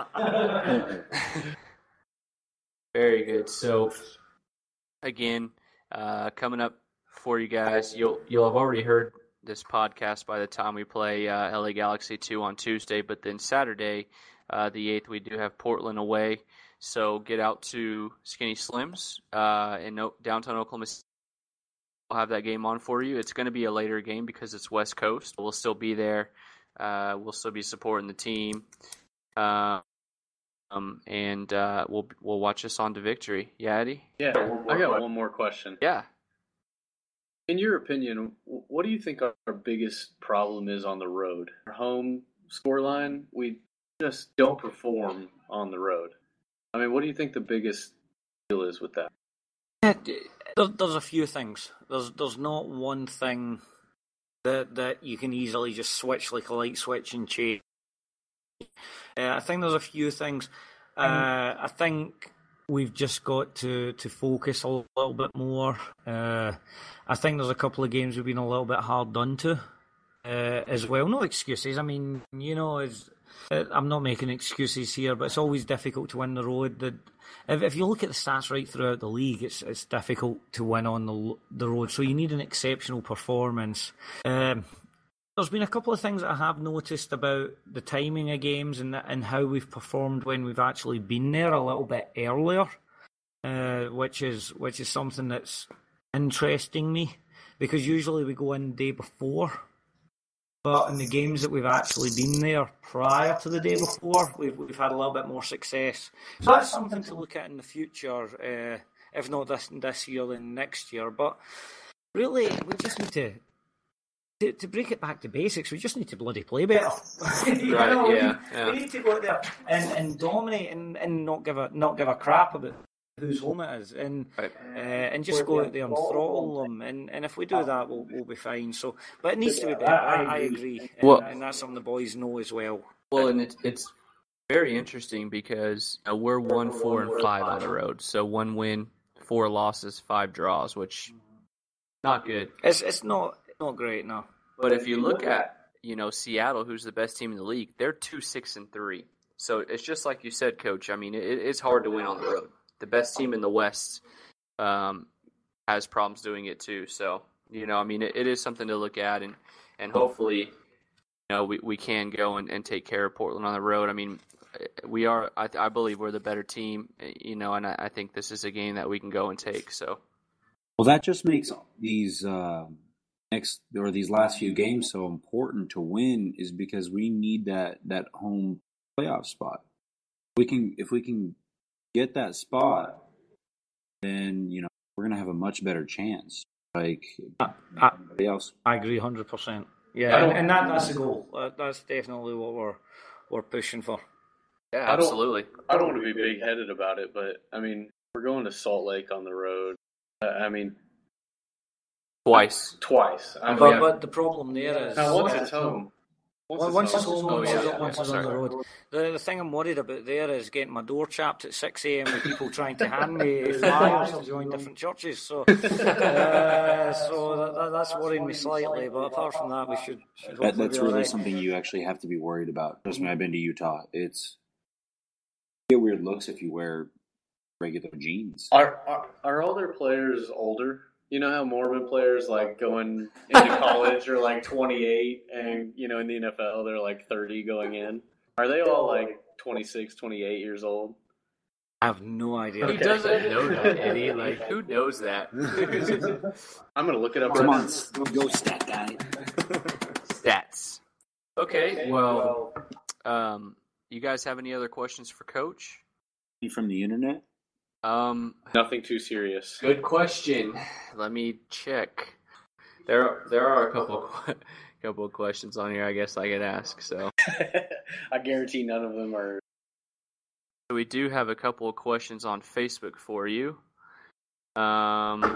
Very good. So, again, uh, coming up for you guys, you'll you'll have already heard this podcast by the time we play uh, L A Galaxy two on Tuesday. But then Saturday, uh, the eighth, we do have Portland away. So get out to Skinny Slims uh, in o- downtown Oklahoma City. We'll have that game on for you. It's going to be a later game because it's West Coast. We'll still be there. Uh, we'll still be supporting the team. Uh, um, and uh, we'll we'll watch us on to victory. Yeah, Eddie? Yeah, I got one more question. Yeah. In your opinion, wh- what do you think our our biggest problem is on the road? Our home scoreline, we just don't perform on the road. I mean, what do you think the biggest deal is with that? There, there's a few things. There's there's not one thing that that you can easily just switch like a light switch and change. Uh, I think there's a few things. Uh, I think we've just got to, to focus a little bit more. Uh, I think there's a couple of games we've been a little bit hard done to. uh, as well. No excuses. I mean, you know, it's, I'm not making excuses here, but it's always difficult to win the road. The, if, if you look at the stats right throughout the league, it's it's difficult to win on the the road. So you need an exceptional performance. Um, there's been a couple of things that I have noticed about the timing of games and and how we've performed when we've actually been there a little bit earlier, uh, which is which is something that's interesting me, because usually we go in the day before. But in the games that we've actually been there prior to the day before, we've we've had a little bit more success. So that's something to look at in the future, uh, if not this this year, then next year. But really, we just need to, to to break it back to basics. We just need to bloody play better. you Right, know, yeah, we, yeah. we need to go out there and, and dominate and, and not give a not give a crap about whose home it is, and Right. uh, and just go out there and throttle them, and, and if we do that, we'll we'll be fine. So, but it needs to be better. I, I agree, and, Well- and that's something the boys know as well. Well, and it's it's very interesting because you know, we're one, four, and five on the road. So one win, four losses, five draws, which not good. It's it's not not great, no. But if you look at you know Seattle, who's the best team in the league, they're two, six, and three. So it's just like you said, Coach. I mean, it, it's hard to win on the road. The best team in the West um, has problems doing it too. So, you know, I mean, it, it is something to look at, and, and hopefully, you know, we, we can go and, and take care of Portland on the road. I mean, we are, I, I believe we're the better team, you know, and I, I think this is a game that we can go and take. So, Well, that just makes these uh, next or these last few games so important to win, is because we need that that home playoff spot. We can if we can get that spot, then you know we're gonna have a much better chance. Like I, everybody else. I agree, hundred percent. Yeah, and, and that that's the goal. Uh, that's definitely what we're we're pushing for. yeah, I don't- absolutely. I don't want to be big headed about it, but I mean, we're going to Salt Lake on the road. Uh, I mean, Twice. twice. I mean, But, but the problem there is now once uh, it's home. Once, once it's home, Oh, once, yeah, it's, yeah, once yeah, it's on the sorry. road. The, the thing I'm worried about there is getting my door chapped at six a.m. with people trying to hand me flyers to join different churches. So, uh, so that, that, that's worrying me slightly. But apart from that, we should, should That, hopefully that's be all really right. something you actually have to be worried about. Trust me, I've been to Utah. It's you get weird looks if you wear regular jeans. Are, are are all their players older? You know how Mormon players like going into college are like twenty-eight, and you know in the N F L they're like thirty going in. Are they all like twenty-six, twenty-eight years old? I have no idea. Who doesn't know that, Eddie? Like, who knows that? I'm gonna look it up. Come right on, go stat guy. Stats. Okay, well, um, you guys have any other questions for Coach? From the internet? Um, now. Nothing too serious. Good question. Let me check. There, there are a couple, of, couple of questions on here. I guess I could ask. So I guarantee none of them are. we do have a couple of questions on Facebook for you. Um,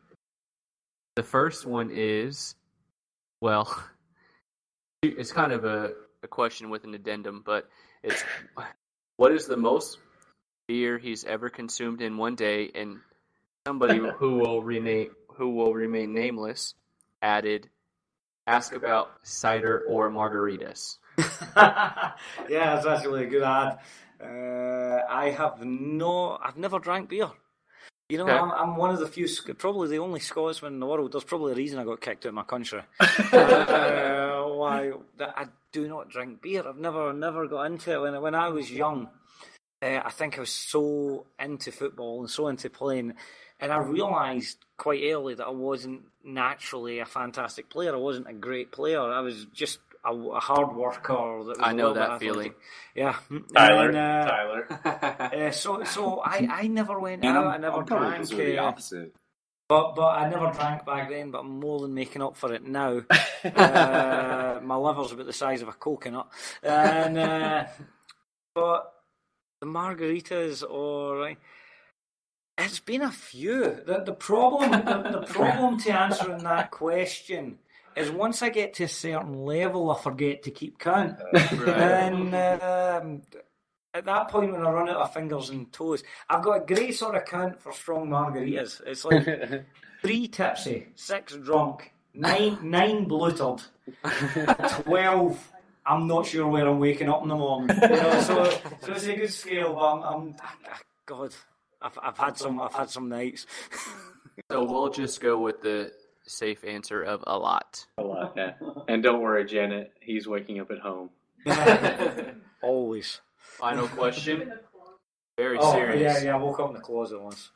the first one is, well, it's kind of a, a question with an addendum, but it's what is the most beer he's ever consumed in one day? And somebody who will remain who will remain nameless added, ask about cider or margaritas. Yeah, that's actually a good ad. Uh, I have no, I've never drank beer. You know, Okay. I'm, I'm one of the few, Sc- probably the only Scotsman in the world. There's probably a reason I got kicked out of my country. uh, why? That I do not drink beer. I've never, never got into it. When when I was young, uh, I think I was so into football and so into playing, and I realised quite early that I wasn't naturally a fantastic player. I wasn't a great player. I was just a, a hard worker. That was I a know little bit that athletic. feeling. Yeah, Tyler. And, uh, Tyler. uh, so, so I, I never went And out. I'm, I never I'm probably drank. considered the uh, opposite. but but I never drank back then. But I'm more than making up for it now. uh, my liver's about the size of a coconut, and uh, but the margaritas, or it's been a few. The, the problem, the, the problem to answering that question is once I get to a certain level, I forget to keep count, and um, at that point when I run out of fingers and toes, I've got a great sort of count for strong margaritas. It's like three tipsy, six drunk, Nine, nine bloated. Twelve. I'm not sure where I'm waking up in the morning. You know, so, so it's a good scale. But I'm, I'm God, I've, I've had some, I've had some nights. So we'll just go with the safe answer of a lot. A lot, yeah. And don't worry, Janet. He's waking up at home. Always. Final question. Very oh, serious. Yeah, yeah. I woke up in the closet once.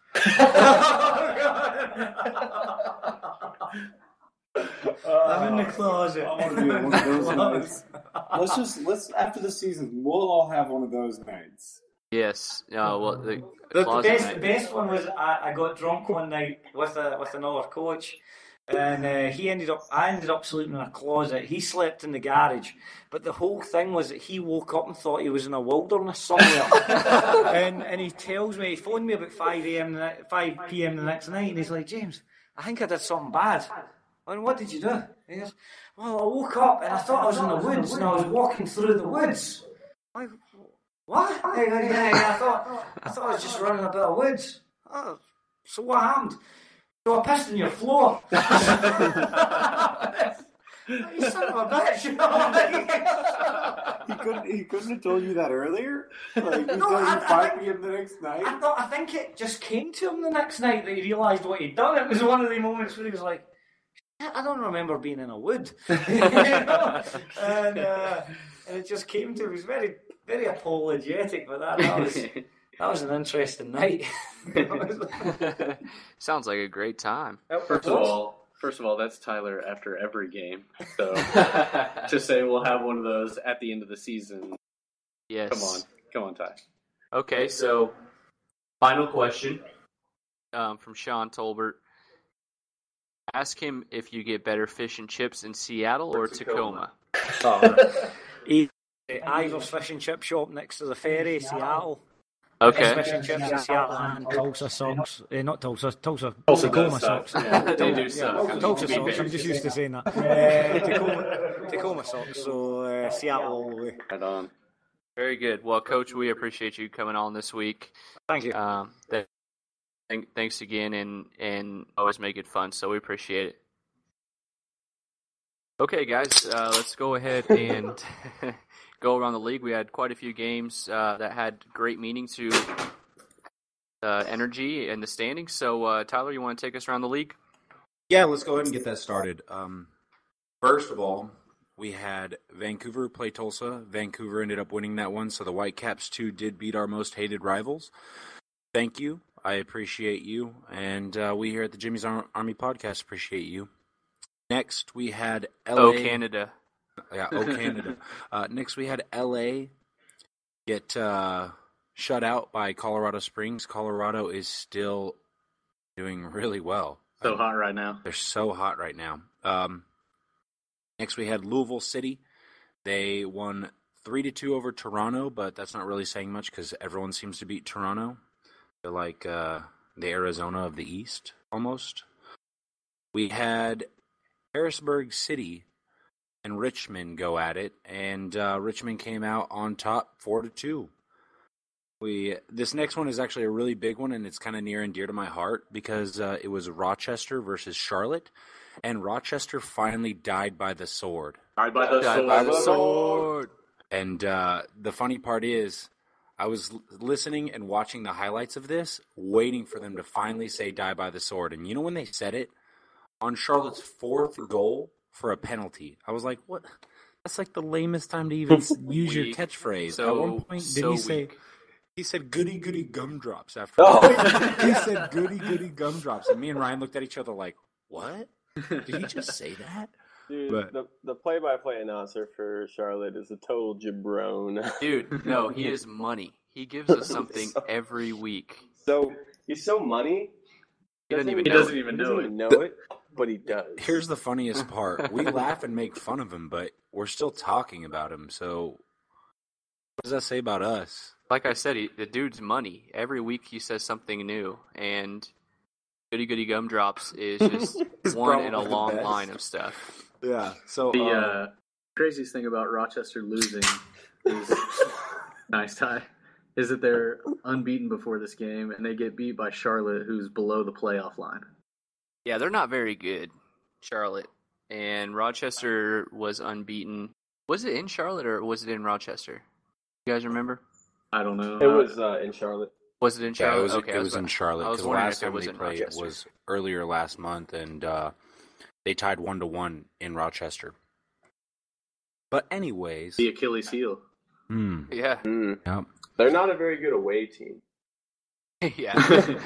I'm in the closet. I want to be on one of those nights. Let's just let's after the season, we'll all have one of those nights. Yes. No. Well, the, The, the closet best, night. the best one was I, I got drunk one night with a with another coach, and uh, he ended up. I ended up sleeping in a closet. He slept in the garage, but the whole thing was that he woke up and thought he was in a wilderness somewhere. and and he tells me he phoned me about five a.m. the ne- five p.m. the next night, and he's like, James, I think I did something bad. I mean, what did you do? And he goes, well, I woke up and I thought I was in the woods, and I was walking through the woods. I'm like, what? I, go, yeah, yeah, I thought I thought I was just running a bit of woods. Oh, so what happened? So I pissed in your floor. You son of a bitch! he couldn't. He couldn't have told you that earlier. Like, he No, told I- you I five think- p.m. the next night. I thought I think it just came to him the next night that he realised what he'd done. It was one of the moments where he was like, I don't remember being in a wood. You know? and, uh, and it just came to him. He was very, very apologetic for that. That was, that was an interesting night. Sounds like a great time. First of all, first of all, that's Tyler after every game. So to say we'll have one of those at the end of the season. Yes. Come on, come on, Ty. Okay, so final question um, from Sean Tolbert. Ask him if you get better fish and chips in Seattle or Tacoma. Oh, he, Ivor's Fish and Chip Shop next to the ferry, Seattle. Okay. Fish and chips in Seattle and Tulsa socks. Eh, not Tulsa, Tulsa, Tulsa Tacoma does suck. socks. Yeah, they do Yeah, suck. Tulsa To be socks, fair. I'm just used to saying that. Uh, Tacoma, Tacoma socks, so uh, Seattle all the way. Right on. Very good. Well, Coach, we appreciate you coming on this week. Thank you. Um, th- th- thanks again, and, and always make it fun, so we appreciate it. Okay, guys, uh, let's go ahead and go around the league. We had quite a few games uh, that had great meaning to uh, energy and the standings. So, uh, Tyler, you want to take us around the league? Yeah, let's go ahead and get that started. Um, first of all, we had Vancouver play Tulsa. Vancouver ended up winning that one, so the Whitecaps, too, did beat our most hated rivals. Thank you. I appreciate you. And uh, we here at the Jimmy's Ar- Army Podcast appreciate you. Next, we had L A. Oh, Canada. Yeah, oh, Canada. uh, next, we had L A get uh, shut out by Colorado Springs. Colorado is still doing really well. So hot right now. They're so hot right now. Um, next, we had Louisville City. They won three to two over Toronto, but that's not really saying much because everyone seems to beat Toronto. They're like uh, the Arizona of the East, almost. We had Harrisburg City and Richmond go at it, and uh, Richmond came out on top four to two. We this next one is actually a really big one, and it's kind of near and dear to my heart because uh, it was Rochester versus Charlotte, and Rochester finally died by the sword. Died by the Died sword. by the sword. And uh, the funny part is, I was l- listening and watching the highlights of this, waiting for them to finally say "die by the sword." And you know when they said it? On Charlotte's fourth goal for a penalty. I was like, what? That's like the lamest time to even s- use your Weak. catchphrase. So- At one point, did so he say, weak. he said goody goody gumdrops after He said goody goody gumdrops. And me and Ryan looked at each other like, what? Did he just say that? Dude, But- the, the play-by-play announcer for Charlotte is a total jabron. Dude, no, he is money. He gives us something every week. So he's so money. He doesn't even He know doesn't it. even He know doesn't it. even know it, but he does. Here's the funniest part. We laugh and make fun of him, but we're still talking about him. So what does that say about us? Like I said, he, the dude's money. Every week he says something new, and Goody Goody Gumdrops is just It's one in a probably the long best. line of stuff. Yeah. So The um, uh, craziest thing about Rochester losing is nice tie is that they're unbeaten before this game, and they get beat by Charlotte, who's below the playoff line. Yeah, they're not very good, Charlotte. and Rochester was unbeaten. Was it in Charlotte or was it in Rochester? You guys remember? I don't know. It was uh, in Charlotte. Was it in Charlotte? Yeah, it was, okay, it I was in about- Charlotte I was because the wondering last if it time was they in played Rochester. was earlier last month, and uh, they tied one to one in Rochester. But anyways, The Achilles heel. hmm, Yeah. Mm. yep. They're not a very good away team. yeah.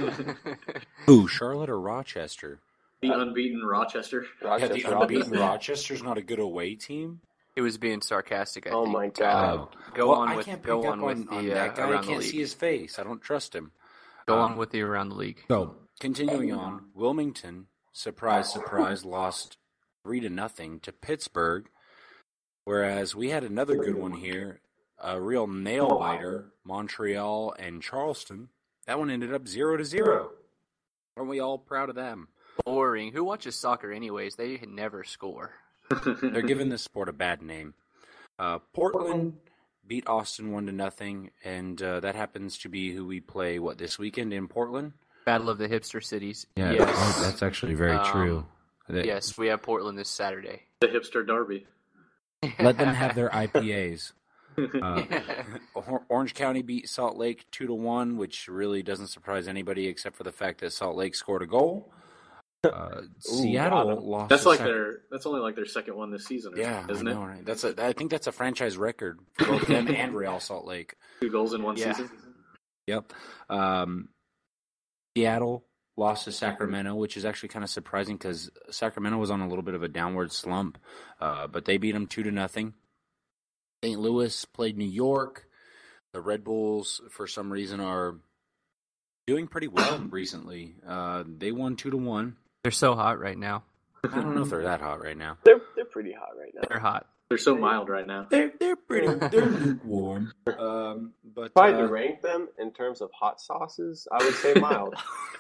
Who, Charlotte or Rochester? The unbeaten Rochester. Yeah, the Rochester, unbeaten obviously. Rochester's not a good away team. It was being sarcastic, I Oh think. my God. Uh, go Well, on I with can't go pick on up with on, the on uh, that guy. I around the can't league. see his face. I don't trust him. Go Um, on with the around the league. So, continuing on, Wilmington, surprise, surprise, lost three to nothing to Pittsburgh. Whereas we had another good one here, a real nail biter, Montreal and Charleston. That one ended up zero to zero. Aren't we all proud of them? Boring. Who watches soccer anyways? They never score. They're giving this sport a bad name. Uh, Portland beat Austin one to nothing, and uh, that happens to be who we play what this weekend in Portland. Battle of the hipster cities. Yeah, yes. oh, that's actually very Um, true. That- Yes, we have Portland this Saturday. The hipster derby. Let them have their I P As. Uh, Or- Orange County beat Salt Lake two to one, which really doesn't surprise anybody except for the fact that Salt Lake scored a goal. Uh, Seattle lost. That's to like Sac- their. That's only like their second one this season. yeah, isn't I it? know, right? That's a. I think that's a franchise record for both them and Real Salt Lake. Two goals in one Yeah. season. Yep. Um, Seattle lost to Sacramento, which is actually kind of surprising because Sacramento was on a little bit of a downward slump, uh, but they beat them two to nothing. Saint Louis played New York. The Red Bulls, for some reason, are doing pretty well recently. Uh, they won two to one. They're so hot right now. I don't know if they're that hot right now. They're they're pretty hot right now. They're hot. They're so mild right now. They're they're pretty they're lukewarm. Um, but If I had to uh, rank them in terms of hot sauces, I would say mild.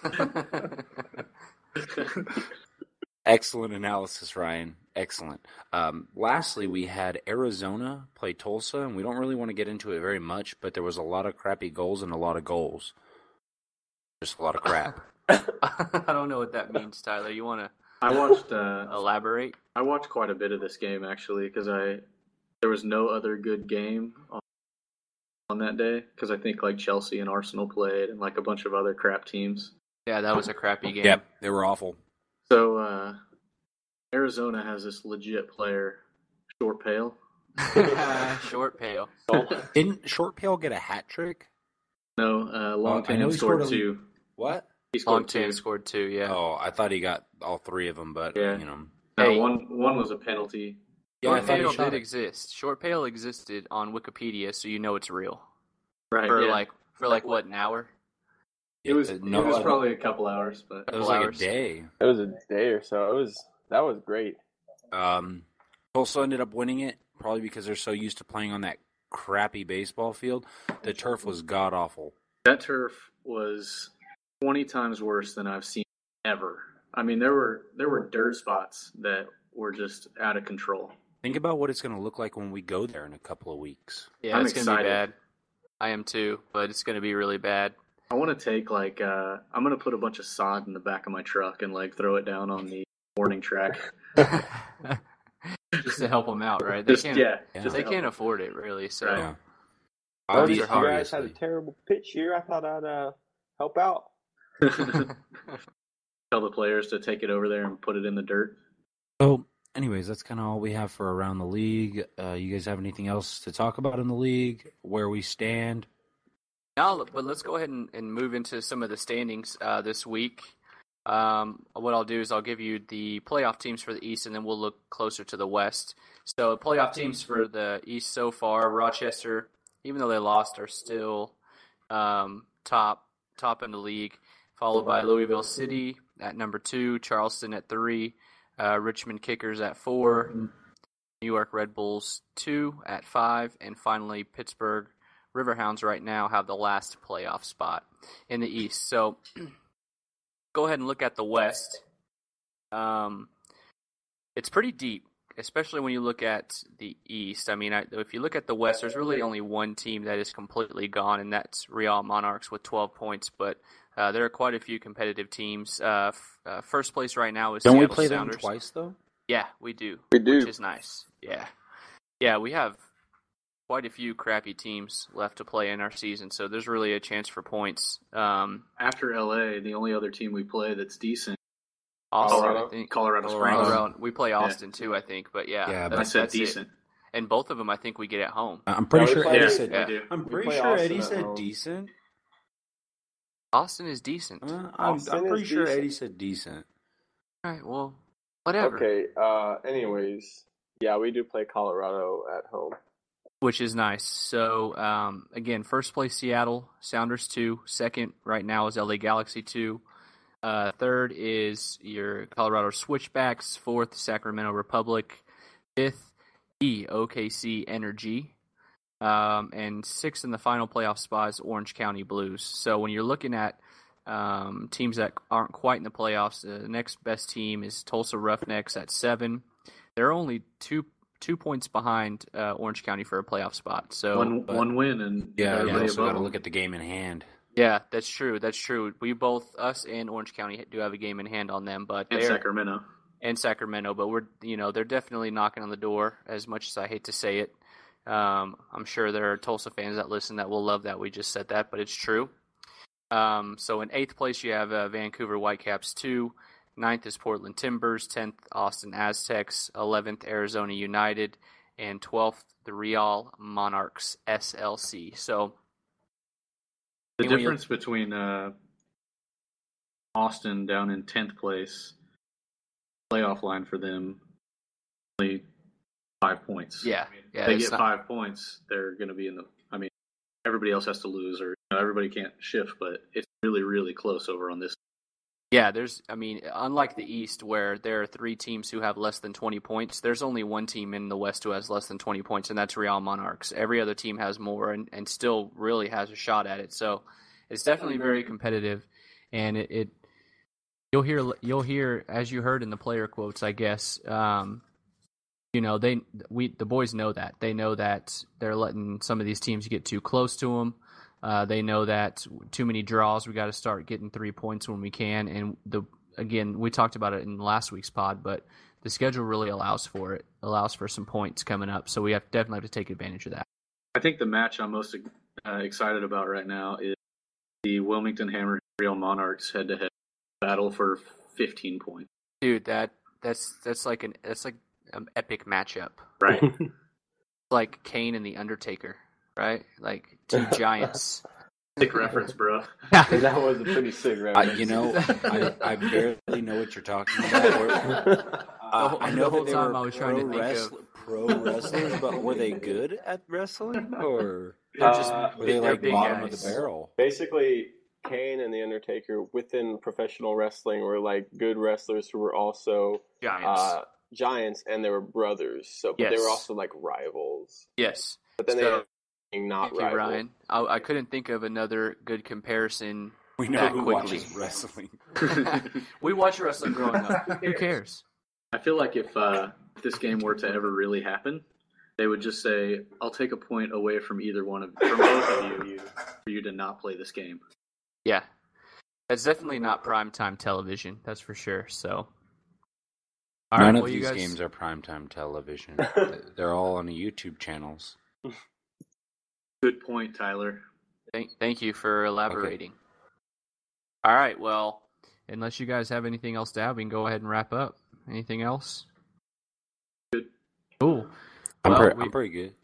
excellent analysis, Ryan. Excellent. Um, lastly, we had Arizona play Tulsa, and we don't really want to get into it very much, but there was a lot of crappy goals and a lot of goals. Just a lot of crap. I don't know what that means, Tyler. You want to I watched. Uh, elaborate? I watched quite a bit of this game actually because I there was no other good game on, on that day because I think like Chelsea and Arsenal played and like a bunch of other crap teams. Yeah, that was a crappy game. Yep, they were awful. So uh, Arizona has this legit player, Short Pale. Short pale. Didn't Short Pale get a hat trick? No, uh, Long I know Tan he scored scored a- two. What? He scored Long Tan two. scored two, yeah. Oh, I thought he got all three of them, but Yeah. you know. No, Hey. one one was a penalty. Yeah, I Short thought he pale shot did it. exist. Short pale existed on Wikipedia, so you know it's real. Right. For yeah. like for like what, an hour? it was Uh, it no, was uh, probably a couple hours, but It was like hours. a day. It was a day or so. It was that was great. Um, Tulsa ended up winning it, probably because they're so used to playing on that crappy baseball field. The turf was god awful. that turf was twenty times worse than I've seen ever. I mean, there were there were dirt spots that were just out of control. Think about what it's going to look like when we go there in a couple of weeks. Yeah, I'm it's gonna be excited. bad. I am too, but it's gonna be really bad. I want to take like uh, I'm gonna put a bunch of sod in the back of my truck and like throw it down on the warning track. Just to help them out, right? They Just- can't. yeah, Yeah. just They to can't help. afford it really. So Right. Yeah. Well, Obvi- you guys had a obviously. terrible pitch here. I thought I'd uh, help out. Tell the players to take it over there and put it in the dirt. So, anyways, that's kind of all we have for around the league. Uh, you guys have anything else to talk about in the league? Where we stand? now, but let's go ahead and, and move into some of the standings uh, this week. Um, what I'll do is I'll give you the playoff teams for the East, and then we'll look closer to the West. So, playoff teams for the East so far: Rochester, even though they lost, are still um, top top in the league. Followed by Louisville City at number two, Charleston at three, uh, Richmond Kickers at four, New York Red Bulls two at five, and finally Pittsburgh Riverhounds right now have the last playoff spot in the East. So go ahead and look at the West. Um, it's pretty deep, especially when you look at the East. I mean, I, if you look at the West, there's really only one team that is completely gone, and that's Real Monarchs with twelve points. But uh, there are quite a few competitive teams. Uh, f- uh, first place right now is Don't we Seattle play Sounders. them twice though? Yeah, we do. We do. Which is nice. Yeah. Yeah, we have quite a few crappy teams left to play in our season, so there's really a chance for points. Um, After L A, the only other team we play that's decent, Austin, Colorado, I think. Colorado Springs. Colorado. We play Austin Yeah. too, I think, but yeah. Yeah, that's, but I said that's it. decent. And both of them, I think we get at home. I'm pretty Yeah, we sure play- Eddie yeah, said. we do. I'm We pretty play sure Austin Eddie at said home. decent. Austin is decent. Uh, I'm, Austin I'm pretty is sure decent. Eddie said decent. All right, well, whatever. Okay. Uh, anyways, yeah, we do play Colorado at home. Which is nice. So, um, again, first place Seattle Sounders two. Second right now is L A Galaxy two. Uh, third is your Colorado Switchbacks. Fourth, Sacramento Republic. Fifth, E O K C Energy. Um, and sixth in the final playoff spot is Orange County Blues. So when you're looking at um, teams that aren't quite in the playoffs, the next best team is Tulsa Roughnecks at seven. They're only two two points behind uh, Orange County for a playoff spot. So One but- one win and Yeah, you everybody also above got to them. look at the game in hand. yeah, that's true. That's true. We both, us and Orange County, do have a game in hand on them, but and they're Sacramento. and Sacramento. But we're, you know, they're definitely knocking on the door. As much as I hate to say it, um, I'm sure there are Tulsa fans that listen that will love that we just said that, but it's true. Um, so in eighth place, you have uh, Vancouver Whitecaps two. Ninth is Portland Timbers. Tenth, Austin Aztecs. Eleventh, Arizona United. And twelfth, the Real Monarchs S L C. So The And when you- difference between uh, Austin down in tenth place, playoff line for them, only five points. yeah, yeah, If they it's get not- five points, they're going to be in the. I mean, everybody else has to lose, or you know, everybody can't shift, but it's really, really close over on this. Yeah, there's, I mean, unlike the East where there are three teams who have less than twenty points, there's only one team in the West who has less than twenty points, and that's Real Monarchs. Every other team has more and, and still really has a shot at it. So it's definitely very competitive, and it, it you'll hear, you'll hear, as you heard in the player quotes, I guess, um, you know, they, we, the boys know that. They know that they're letting some of these teams get too close to them. Uh, they know that too many draws. We got to start getting three points when we can. And the again, we talked about it in last week's pod, but the schedule really allows for it. Allows for some points coming up. So we have definitely have to take advantage of that. I think the match I'm most uh, excited about right now is the Wilmington Hammer Real Monarchs head-to-head battle for fifteen points. Dude, that that's that's like an that's like an epic matchup. Right. Like Kane and the Undertaker, right? Like two giants. Sick reference, bro. That was a pretty sick I, reference. you know, I, I barely know what you're talking about. We're- uh, I know The whole that they time were I was trying to pro, think wrestl- pro wrestlers, but were they good at wrestling, or They're just Uh, were they they're like big bottom guys. of the barrel? Basically, Kane and The Undertaker within professional wrestling were like good wrestlers who were also Giants. uh, giants, and they were brothers. So, but they were Yes. also like rivals. Yes. But then So- they ended up being not Thank you, rivals. Ryan. I, I couldn't think of another good comparison We know that who quickly. watches wrestling. We watched wrestling growing up. Who cares? I feel like if, uh, if this game were to ever really happen, they would just say, "I'll take a point away from either one of from both of you for you to not play this game." Yeah. That's definitely not primetime television, that's for sure. So all None right, of well, you these guys, games are primetime television. They're all on the YouTube channels. Good point, Tyler. Thank, thank you for elaborating. All right, well, unless you guys have anything else to add, we can go ahead and wrap up. Anything else? Good. Cool. I'm, Well, pre- we- I'm pretty good.